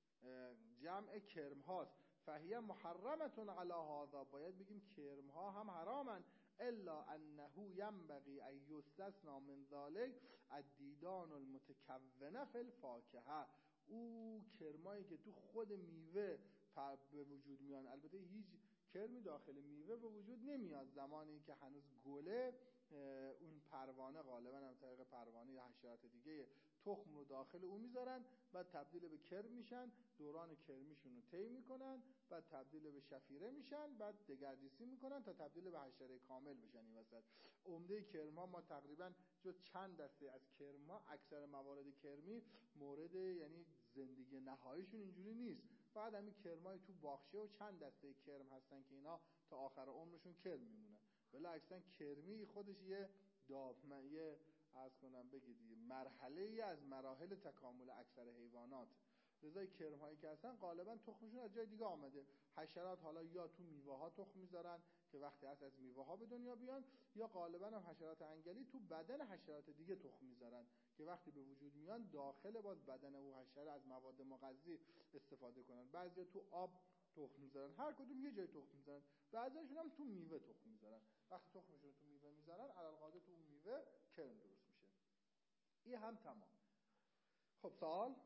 جمع کرم هاست. فهیه محرمتون علی هذا، باید بگیم کرم ها هم حرامن. الا انه ینبغی ان یستثنی من ذلک الدیدان المتکونه فی الفاکهه، او کرمایی که تو خود میوه به وجود میان. البته هیچ کرمی داخل میوه به وجود نمیاد زمانی که هنوز گله، اون پروانه غالبا هم طریق پروانه یا حشرات دیگه تخم رو داخل اون میذارن، بعد تبدیل به کرم میشن، دوران کرمیشون رو طی میکنن، بعد تبدیل به شفیره میشن، بعد دگردیسی میکنن تا تبدیل به حشره کامل بشن. این وسط عمده کرم ها ما تقریبا جز چند دسته از کرم ها، اکثر موارد کرمی مورد یعنی زندگی نهاییشون اینجوری نیست، فقط همین کرمای تو باغچه و چند دسته کرم هستن که اینا تا آخر عمرشون کرم میمونن. ولی اکثر کرمی خودش یه دابمه، عرض کنم بگید مرحله ای از مراحل تکامل اکثر حیوانات. لذا کرم هایی که هستن غالبا تخمشون از جای دیگه آمده. حشرات حالا یا تو میوه ها تخم میذارن که وقتی هست از میوه ها به دنیا بیان، یا غالبا هم حشرات انگلی تو بدن حشرات دیگه تخم میذارن که وقتی به وجود میان داخل باز بدن او حشره از مواد مغذی استفاده کنن. بعضیا تو آب تخم میذارن، هر کدوم یه جای تخم میذارن. بعضیاشون هم تو میوه تخم میذارن. وقتی تخمشون تو میوه میذارن علالقاعده تو اون میوه کرم درست میشه. این هم تمام. خب سوال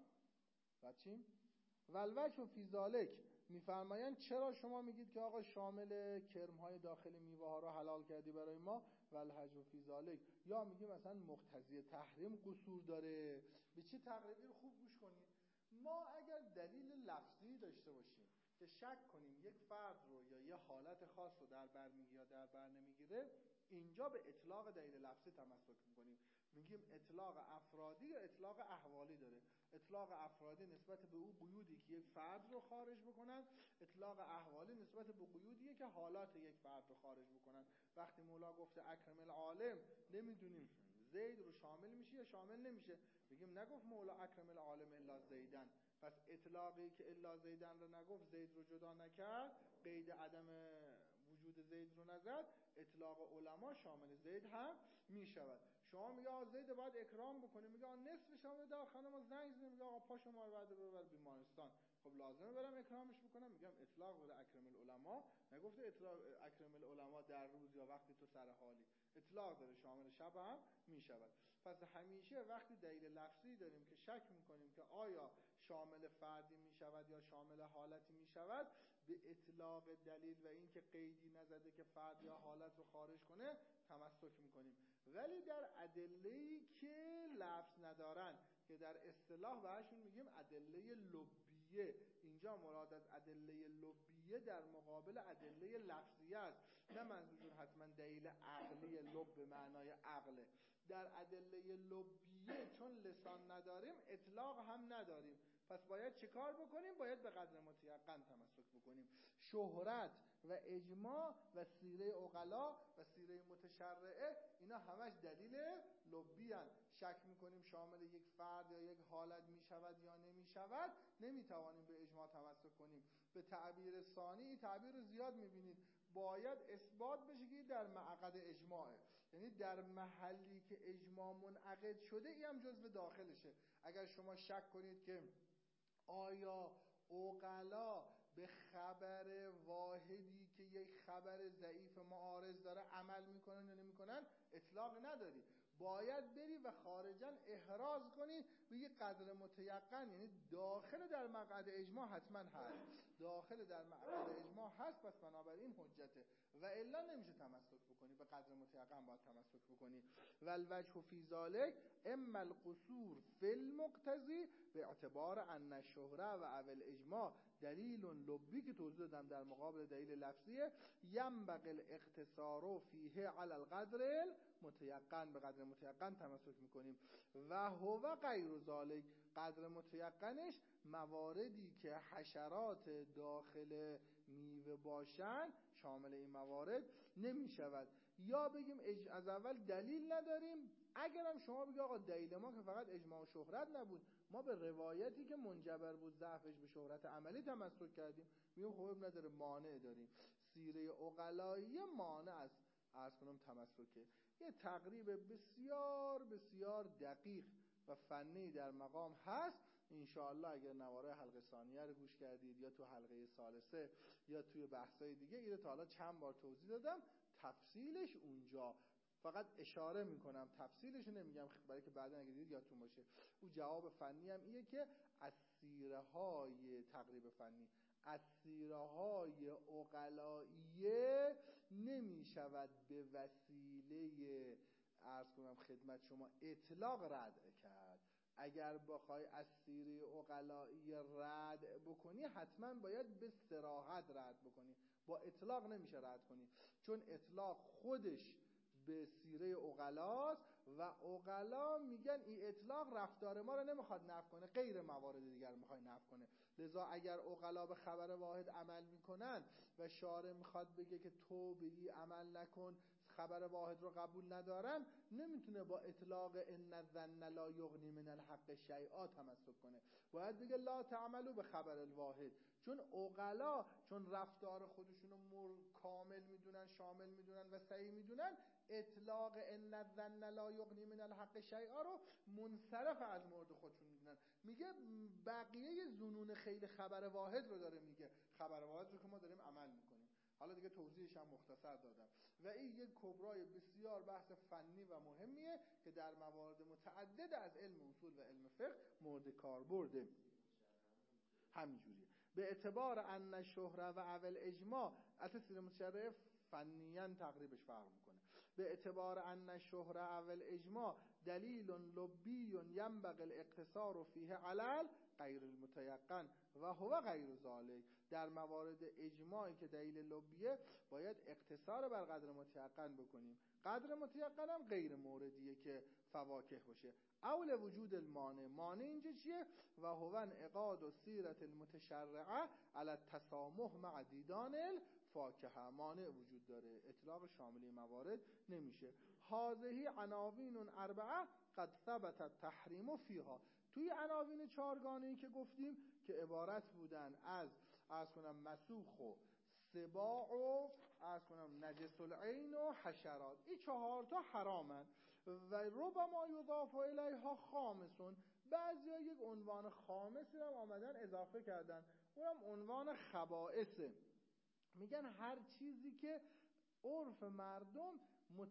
بچیم ولوجه فی ذالک، میفرمایند چرا شما میگید که آقا شامل کرم‌های داخل میوه ها رو حلال کردی برای ما؟ ولوجه فی ذالک، یا میگیم مثلا مقتضی تحریم قصور داره. به چه تقریبی رو خوب گوش کنید. ما اگر دلیل لفظی داشته باشیم که شک کنیم یک فرد رو یا یه حالت خاص رو در بر میگیره یا در بر نمیگیره، اینجا به اطلاق دلیل لفظی تمسک میکنیم. میگیم اطلاق افرادی یا اطلاق احوالی داره. اطلاق افرادی نسبت به اون قیودی که یک فرد رو خارج بکنن، اطلاق احوالی نسبت به قیودیه که حالات یک فرد رو خارج بکنن. وقتی مولا گفته اکرم العالم، نمیدونیم زید رو شامل میشه یا شامل نمیشه. میگیم نگفت مولا اکرم العالم الا زیدن، پس اطلاقی که الا زیدن رو نگفت، زید رو جدا نکرد، قید عدم وجود زید رو نزد، اطلاق علما شامل زید هم میشود. شما میگه آقا زید باید اکرام بکنه، میگه آقا نصف شما در خانه ما زنگ زنه، میگه آقا پاشو ما رو بعد ببر بیمارستان، خب لازمه برم اکرامش بکنم. میگم اطلاق بوده اکرم العلما، نگفته اطلاق اکرم العلما در روز یا وقتی تو سر حالی، اطلاق داره شامل شب هم میشود. پس همیشه وقتی دلیل لفظی داریم که شک میکنیم که آیا شامل فردی میشود یا شامل حالتی میشود، به اطلاق دلیل و این که قیدی نزده که فرد یا حالت رو خارج کنه تمسک میکنیم. ولی در ادله‌ای که لفظ ندارن که در اصطلاح بهشون میگیم ادله لبیه، اینجا مراد از ادله لبیه در مقابل ادله لفظیه است، نه منظورشون حتما دلیل عقلی لب به معنای عقله. در ادله لبیه چون لسان نداریم اطلاق هم نداریم، پس باید چه کار بکنیم؟ باید به قدر متیقن تمسک بکنیم. شهرت و اجماع و سیره عقلا و سیره متشرعه اینا همش دلیل لبی هستند. شک میکنیم شامل یک فرد یا یک حالت میشود یا نمیشود، نمیتوانیم به اجماع تمسک کنیم. به تعبیر ثانی تعبیر رو زیاد میبینید، باید اثبات بشه که در معقد اجماعه، یعنی در محلی که اجماع منعقد شده ای هم جزو داخلشه. اگر شما شک کنید که آیا عقلا به خبر واحدی که یک خبر ضعیف معارض داره عمل میکنن یا نمیکنن، اطلاق نداری، باید بری و خارجا احراز کنی به یک قدر متیقن، یعنی داخل در مقعد اجماع حتما هست، داخل در مقعد اجماع هست، پس بنابراین حجته، و الا نمیشه تمسک بکنی، به قدر متیقن باید تمسک بکنی. والوجه فی ذلک اما القصور فی المقتضی به اعتبار ان الشهره و اول اجماع دلیل لبی که توضیح دادم در مقابل دلیل لفظیه، ینبغی الاقتصار فیه علی القدر متیقن، به قدر متیقن تمسک میکنیم. و هو غیر ذلک، قدر متیقنش مواردی که حشرات داخل میوه باشن شامل این موارد نمی شود. یا بگیم اج... از اول دلیل نداریم. اگرم شما بگید آقا دلیل ما که فقط اجماع و شهرت نبود، ما به روایتی که منجبر بود ضعفش به شهرت عملی تمسک کردیم، میگیم خب نداره، مانع داریم. سیره عقلایی مانع از عرض کنم تمسکه. یه تقریب بسیار بسیار دقیق و فنی در مقام هست. انشاءالله اگر نواره حلقه ثانیه رو گوش کردید یا تو حلقه ثالثه یا توی بحثای دیگه، اینو تا حالا چند بار توضیح دادم، تفصیلش اونجا، فقط اشاره میکنم، تفصیلش نمیگم برای که بعدا اگه دیدید یادتون باشه. اون جواب فنی هم اینه که از سیره های تقریب فنی، از سیره های عقلائیه نمی شود به وسیله عرض کنم خدمت شما اطلاق رد کرد. اگر بخوای از سیره عقلایی رد بکنی حتما باید به صراحت رد بکنی، با اطلاق نمیشه رد کنی، چون اطلاق خودش به سیره عقلاست و عقلا میگن این اطلاق رفتار ما رو نمیخواد نفی کنه، غیر موارد دیگر میخواد نفی کنه. لذا اگر عقلا به خبر واحد عمل میکنن و شارع میخواد بگه که تو به این عمل نکن، خبر واحد رو قبول ندارن، نمیتونه با اطلاق ان الظن لا یغنی من الحق شیئا تمسک کنه، باید بگه لا تعملوا به خبر الواحد. چون عقلا چون رفتار خودشونو مر... کامل میدونن، شامل میدونن و صحیح میدونن، اطلاق ان الظن لا یغنی من الحق شیئا رو منصرف از مورد خودشون میدونن. میگه بقیه ظنون خیلی خبر واحد رو داره میگه، خبر واحد رو که ما داریم عمل میکنیم. حالا دیگه توضیحش هم مختصر دادم و این یک کبرای بسیار بحث فنی و مهمیه که در موارد متعدد از علم اصول و علم فقه مورد کاربرده. همینجوریه. به اعتبار ان الشهره و اول اجماع، البته سیره متشرعه فنیاً تقریبش فرق میکنه. به اعتبار ان الشهره اول اجماع دلیل لبی ینبغی الاقتصار فیه علل غیر المتیقن و هو غیر ذالک. در موارد اجماعی که دلیل لبیه باید اقتصار بر قدر متیقن بکنیم. قدر متیقن هم غیر موردیه که فواکه باشه. اول وجود المانع، مانع اینجا چیه؟ و هو انعقاد و سیرت المتشرعه علی التسامح مع دیدان الفاکهه. مانع وجود داره، اطلاق شامل موارد نمیشه. هذه عناوین اربعه قد ثبت التحریم فیها. توی عناوین چهارگانه‌ای که گفتیم که عبارت بودن از عرض کنم مسوخ و سباع و عرض کنم نجس العین و حشرات، این چهار تا حرامن و ربما یضاف الیها خامسون. بعضیا یک عنوان خامسی رو آمدن اضافه کردن، اونم عنوان خبائثه. میگن هر چیزی که عرف مردم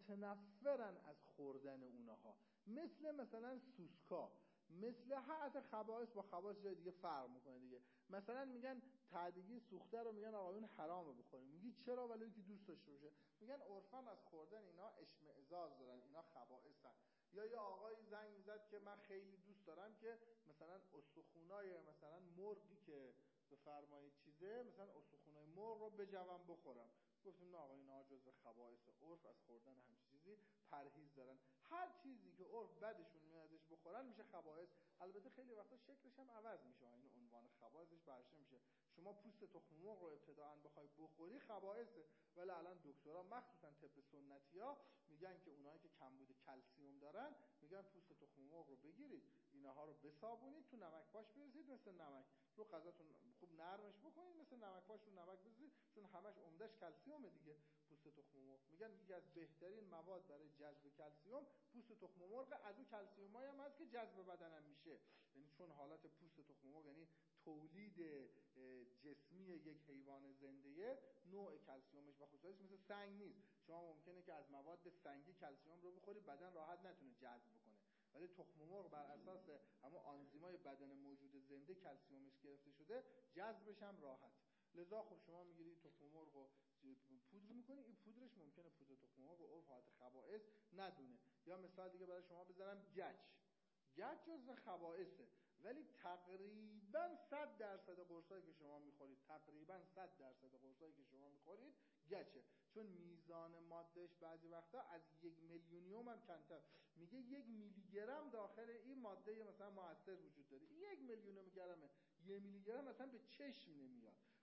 متنفرن از خوردن اونها، مثل مثلا سوسکا، مثل حتی خبائث با خبائث جای دیگه فرق میکنه دیگه. مثلا میگن تعدیگی سوخته رو میگن آقایون حرامه بخوریم، میگی چرا؟ ولی که دوست داشته باشه. میگن عرفاً از خوردن اینا اشمئزاز دارن، اینا خبائثن. یا یه آقای زنگ میزد که من خیلی دوست دارم که مثلا استخونای مثلا مرغی که بفرمایید چیزه، مثلا استخونای مرغ رو بجوام بخورم. گفتیم نه آقا اینا جزء خبائث، عرف از خوردن همین چیزی پرهیز دارن. هر چیزی که عرف بدشون میادش بخورن میشه خبائث. البته خیلی وقتا شکلش هم عوض میشه، این عنوان خبائثش برشه میشه. شما پوست تخم مرغ رو ابتداءً بخوای بخوری خبائثه، ولی الان دکترها مخصوصا طب سنتی‌ها میگن که اونایی که کمبود کلسیم دارن میگن پوست تخم مرغ رو بگیرید، اینها رو بصابونید، تو نمک پاش بریزید، مثل نمک رو غذاتون خوب نرمش بکنید، مثل نمک پاش رو نمک بریزید، چون همش عمدش کلسیومه دیگه پوست تخم مرغ. میگن یکی از بهترین مواد برای جذب کلسیوم پوست تخم مرغ. از اون کلسیومایی هم هست که جذب بدنم میشه، یعنی چون حالت پوست تخم مرغ یعنی تولید جسمی یک حیوان زنده، نوع کلسیومش و خصوصیتش مثل سنگ نیست. شما ممکنه که از مواد سنگی کلسیوم رو بخوری بدن راحت نتونه جذب بکنه، ولی تخم مرغ بر اساس همون آنزیمای بدن موجود زنده کلسیومش گرفته شده، جذبش هم راحت. لذا خب شما میگیری تخم مرغ رو پودر میکنی، این پودرش ممکنه پودر تخم مرغ رو عرف حالت خبائث ندونه. یا مثال دیگه برای شما بزنم، گچ. گچ جزو خبائثه، ولی تقریبا صد درصد قرصایی که شما میخورید، تقریبا صد درصد قرصایی که شما میخورید گچه، چون میزان مادهش بعضی وقتا از یک میلیونیوم هم کمتر. میگه یک میلی گرم داخل این ماده مثلا مؤثر وجود داره، یک میلیونیوم گرمه، یک میلی گرم مثلا به چشم نمیاد.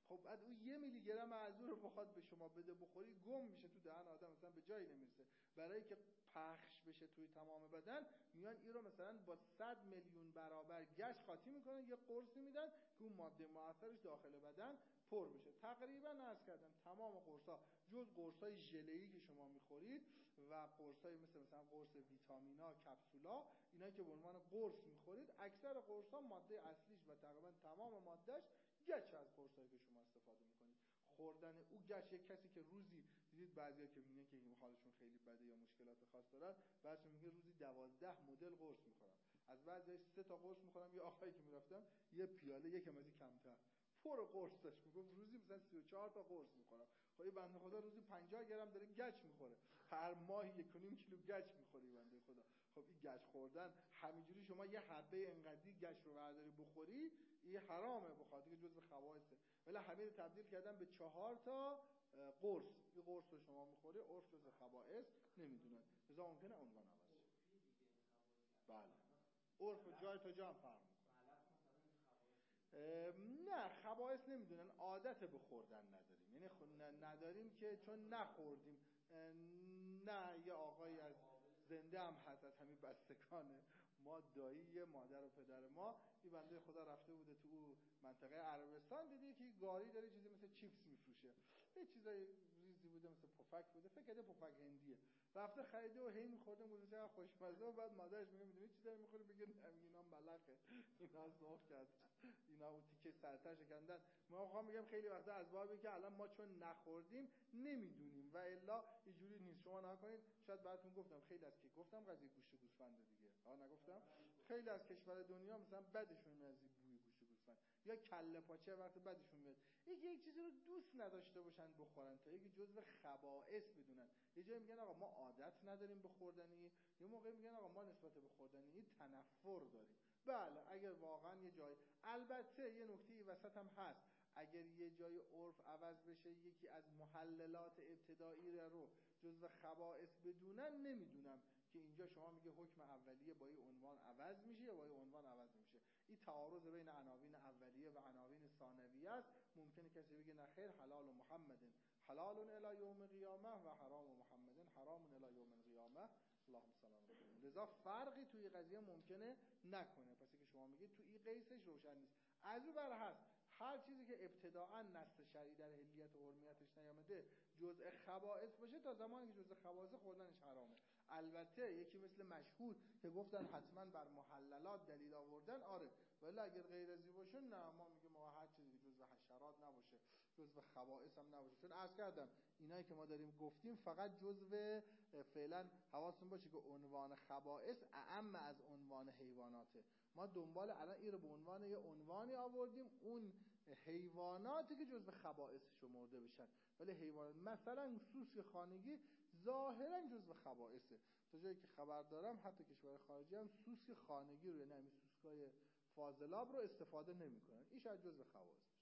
خب بعد اون یه میلی گرم ارزو رو بخواد به شما بده بخوری، گم میشه تو دهن آدم، مثلا به جایی نمیرسه. برای که پخش بشه توی تمام بدن میان این رو مثلا با صد میلیون برابر گچ قاطی میکنن، یه قرصی میدن که اون ماده مؤثرش داخل بدن پر بشه. تقریبا عرض کردم تمام قرصا جز قرصای ژله‌ای که شما میخورید و قرصای مثل مثلا قرص ویتامینا، کپسولا، اینا که به عنوان قرص میخورید، اکثر قرصا ماده اصلیش و تقریبا تمام مادهش گچ از قرصایی که شما استفاده میکنید. خوردن او گچ، یک کسی که روزی دیدید بعضیا که میگن که حالشون خیلی بده یا مشکلات خاص دارن، بعضی میگه روزی دوازده مدل قرص میخورم. از بعضی سه تا قرص میخورم. یه آقایی که میرفتم یه پیاله یکم از کمتر پر قرص داشت، میگفت روزی مثلا سی و چهار تا قرص میخورم. خب این بنده خدا روزی پنجاه گرم داره گچ میخوره، هر ماه یک و نیم کیلو گچ میخوری بنده خدا. خب این گچ خوردن همینجوری شما یه حبه انقدی گچ رو برداری بخوری، این حرامه، بخاطر که جزء خواصه. ولی همه رو تبدیل کردن به چهار تا قرص. این قرص رو شما میخوری، عرف جزء خواص نمیدونن، لذا ممکنه عنوان عوض شه. بله، عرف جای تا جا هم فرق میکنه. نه خواص نمیدونن، عادت به خوردن نداریم، یعنی خود نداریم که چون نخوردیم. نه، یه آقایی از زنده هم هست از همین بستگانه ما، دایی مادر و پدر ما، این بنده خدا رفته بوده تو منطقه عربستان، دیدی که گاری داره چیزی مثل چیپس میفروشه، یه چیزای ریزی بوده مثل پفک بوده، فکر کرده پفک هندیه، رفته خریده و هی میخورده، گفته چقدر خوشمزه. و بعد مادرش میگه میدونی چی داری میخوری؟ بگه نه اینا ملخه، اینا ذوق کرد، اینا اون تیکه سرتش کندن. ما میخوام میگم خیلی وقتا اسبابی که الان ما چون نخوردیم نمیدونیم و الا اینجوری نیست. شما نکنید، شاید براتون گفتم خیلی از که گفتم قضیه گوشت گوسفند دیگه، ها نگفتم؟ خیلی از کشور دنیا مثلا بدشون میاد از بوی گوشت گوسفند یا کله پاچه، وقتی بدشون میاد یکی یک چیزی رو دوست نداشته باشن بخورن تا یکی جزء خبائث بدونن. یه جایی میگن آقا ما عادت نداریم به خوردنی، یه موقع میگن آقا ما نسبت به خوردنی تنفر داریم. بله اگر واقعا یه جای، البته یه نکته وسط هم هست، اگر یه جای عرف عوض بشه یکی از محللات ابتدایی رو جزو خبائث بدونن، نمیدونم که اینجا شما میگه حکم اولیه با این عنوان عوض میشه یا با این عنوان عوض نمیشه. این تعارض بین عناوین اولیه و عناوین ثانویه است. ممکنه کسی بگه نه خیر، حلال محمد حلال الی یوم قیامه و حرام محمد حرام الی یوم قیامه، اللهم صل علی. لذا فرقی توی قضیه ممکنه نکنه. پس که شما میگید تو این قیسش روشن نیست. از اون بر هست هر چیزی که ابتداعا نص شرعی در حلیت و حرمیتش نیامده جزء خبائث باشه، تا زمانی که جزء خبائث خوردنش حرامه. البته یکی مثل مشهود که گفتن حتما بر محللات دلیل آوردن، آره، ولی اگر غیر از این باشه نه، ما میگه ما هر چیزی که جزء حشرات نباشه جزء خبائث هم نباشه. چون عرض کردم اینایی که ما داریم گفتیم فقط جزء، فعلا حواستون باشه که عنوان خبائث اعم از عنوان حیواناته. ما دنبال الان این رو به عنوان یه عنوانی آوردیم، اون حیواناتی که جزء خبائث شمرده بشن. ولی حیوانات مثلا سوسک خانگی ظاهرا جزء خبائثه. تا جایی که خبر دارم حتی کشور خارجی هم سوسک خانگی رو، یعنی همین سوسکای فاضلاب رو استفاده نمی‌کنن. این شاید جزء خبائث باشه.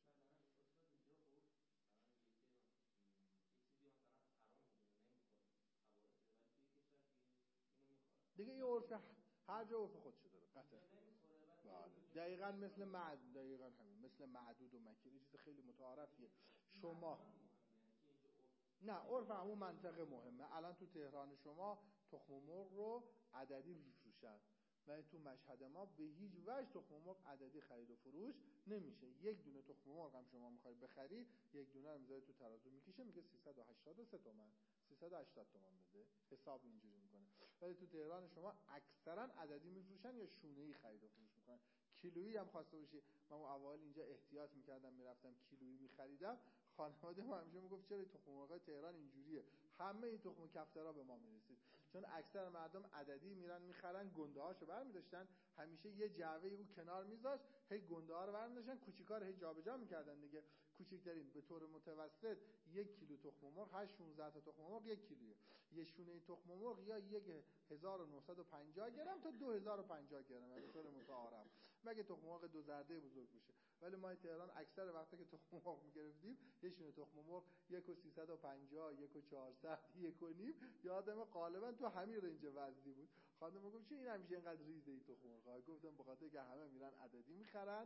دیگه این عرف هر جا عرف خودشو داره قطعا. بله دقیقاً مثل معدود، دقیقاً همین مثل معدود و مکیر، چیز خیلی متعارفیه. شما نه عرف همون منطقه مهمه. الان تو تهران شما تخم مرغ رو عددی میفروشن و تو مشهد ما به هیچ وجه تخم مرغ عددی خرید و فروش نمیشه. یک دونه تخم مرغ هم شما میخوای بخری، یک دونه رو میذاره تو ترازو میکشه، میگه سیصد و هشتاد و سه تومن، سیصد و هشتاد تومن بده، حساب اینجوری میکنه. ولی تو تهران شما اکثرا عددی میفروشن یا شونه‌ای خرید و فروش میکنن. کیلویی هم خواسته باشی، من اون اوایل اینجا احتیاط میکردم میرفتم کیلویی میخریدم، خانواده ما همیشه میگفت چرا تخم مرغ تهران اینجوریه، همه این تخم کفترا به ما میرسید. چون اکثر مردم عددی میرن میخرن، گنده هاشو برمی‌داشتن، همیشه یه جعبه او کنار میذاشت، هی گنده ها رو برمی‌داشتن، کوچیکا رو هی جابجا میکردن دیگه. کوچیکترین به طور متوسط یک کیلو تخم مرغ هشت شانزده تا تخم مرغ یک کیلویه. یه شونه تخم مرغ یا یک هزار و نهصد و پنجاه گرم تا دو هزار و پنجاه گرم به طور متعارف، مگه تخم مرغ دو زرده بزرگ باشه. ولی ما تهران اکثر وقتا که تخم مرغ می‌گرفتیم یه شونه تخم مرغ یک و سیصد و پنجاه، یک و چهارصد، یک و نیم، یادم غالبا تو همین رنج وزنی بود. خانم گفت چه این همیشه اینقدر ریزه ای تخم مرغ؟ گفتم به خاطر که همه میرن عددی میخرن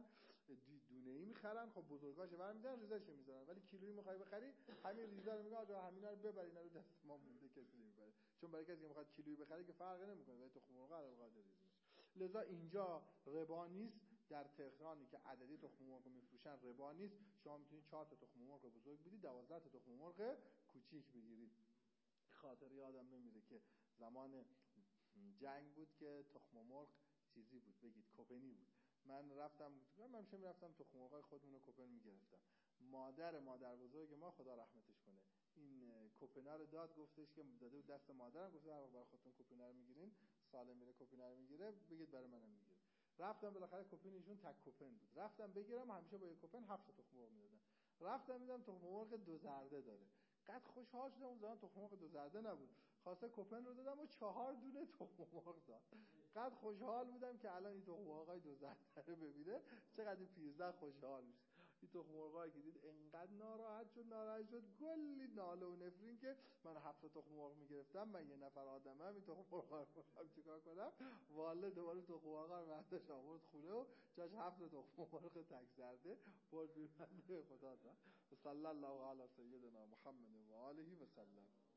دونه‌ای میخرن، خب بزرگاشو برمی‌دارن ریزاشو میذارن، ولی کیلویی میخوای بخری همین ریزا رو میگن آقا همینا رو ببر، اینا رو دست ما مونده کسی نمیبره. چون برای کسی که میخواد کیلویی بخره که فرقی نمیکنه، ولی تخم مرغ الان ریز میشه. لذا اینجا ربا نیست. در تهرانی که عددی تخم مرغ میفروشن ربا نیست. شما میتونید چهار تا تخم مرغ بزرگ بدید، دوازده تا تخم مرغ کوچیک بگیرید. خاطر یادم نمیره که زمان جنگ بود که تخم مرغ چیزی بود، بگید کوپنی بود. من رفتم من همیشه میرفتم تخم مرغای خودمون رو کوپن میگرفتم. مادر مادر بزرگ ما خدا رحمتش کنه این کوپنا رو داد، گفتش که داده بود دست مادرم، گفت هر وقت برای خودتون کوپنا رو میگیرین، سالم میره کوپنا رو میگیره، بگید برای منم میگیره. رفتم بالاخره کوپن ایشون تک کوپن بود، رفتم بگیرم، همیشه با یک کوپن هفت تا تخم مرغ میدادن. رفتم دیدم تخم مرغ دو زرده داره، قد خوشحال شدم. اون زمان تخم مرغ دو زرده نبود، خواسته کوپن رو دادم و چهار دونه تخم مرغ داد. قد خوشحال بودم که الان این تخم مرغای دو زرده رو ببینه چقدر پیرزن خوشحال میشه. این تخم مرغایی که دید انقدر ناراحت شد ناراحت شد گلی ناله و نفرین که من هفت تا تخم مرغ میگرفتم، من یه نفر آدمم، این تخم مرغا رو میخوام چیکار کنم؟ والله دوباره تخم مرغا رو برداشت آورد خونه و جاش هفت تا تخم مرغ تک زرده برد بیرون. خدا داد. صلی الله علی سیدنا محمد و آله و سلم.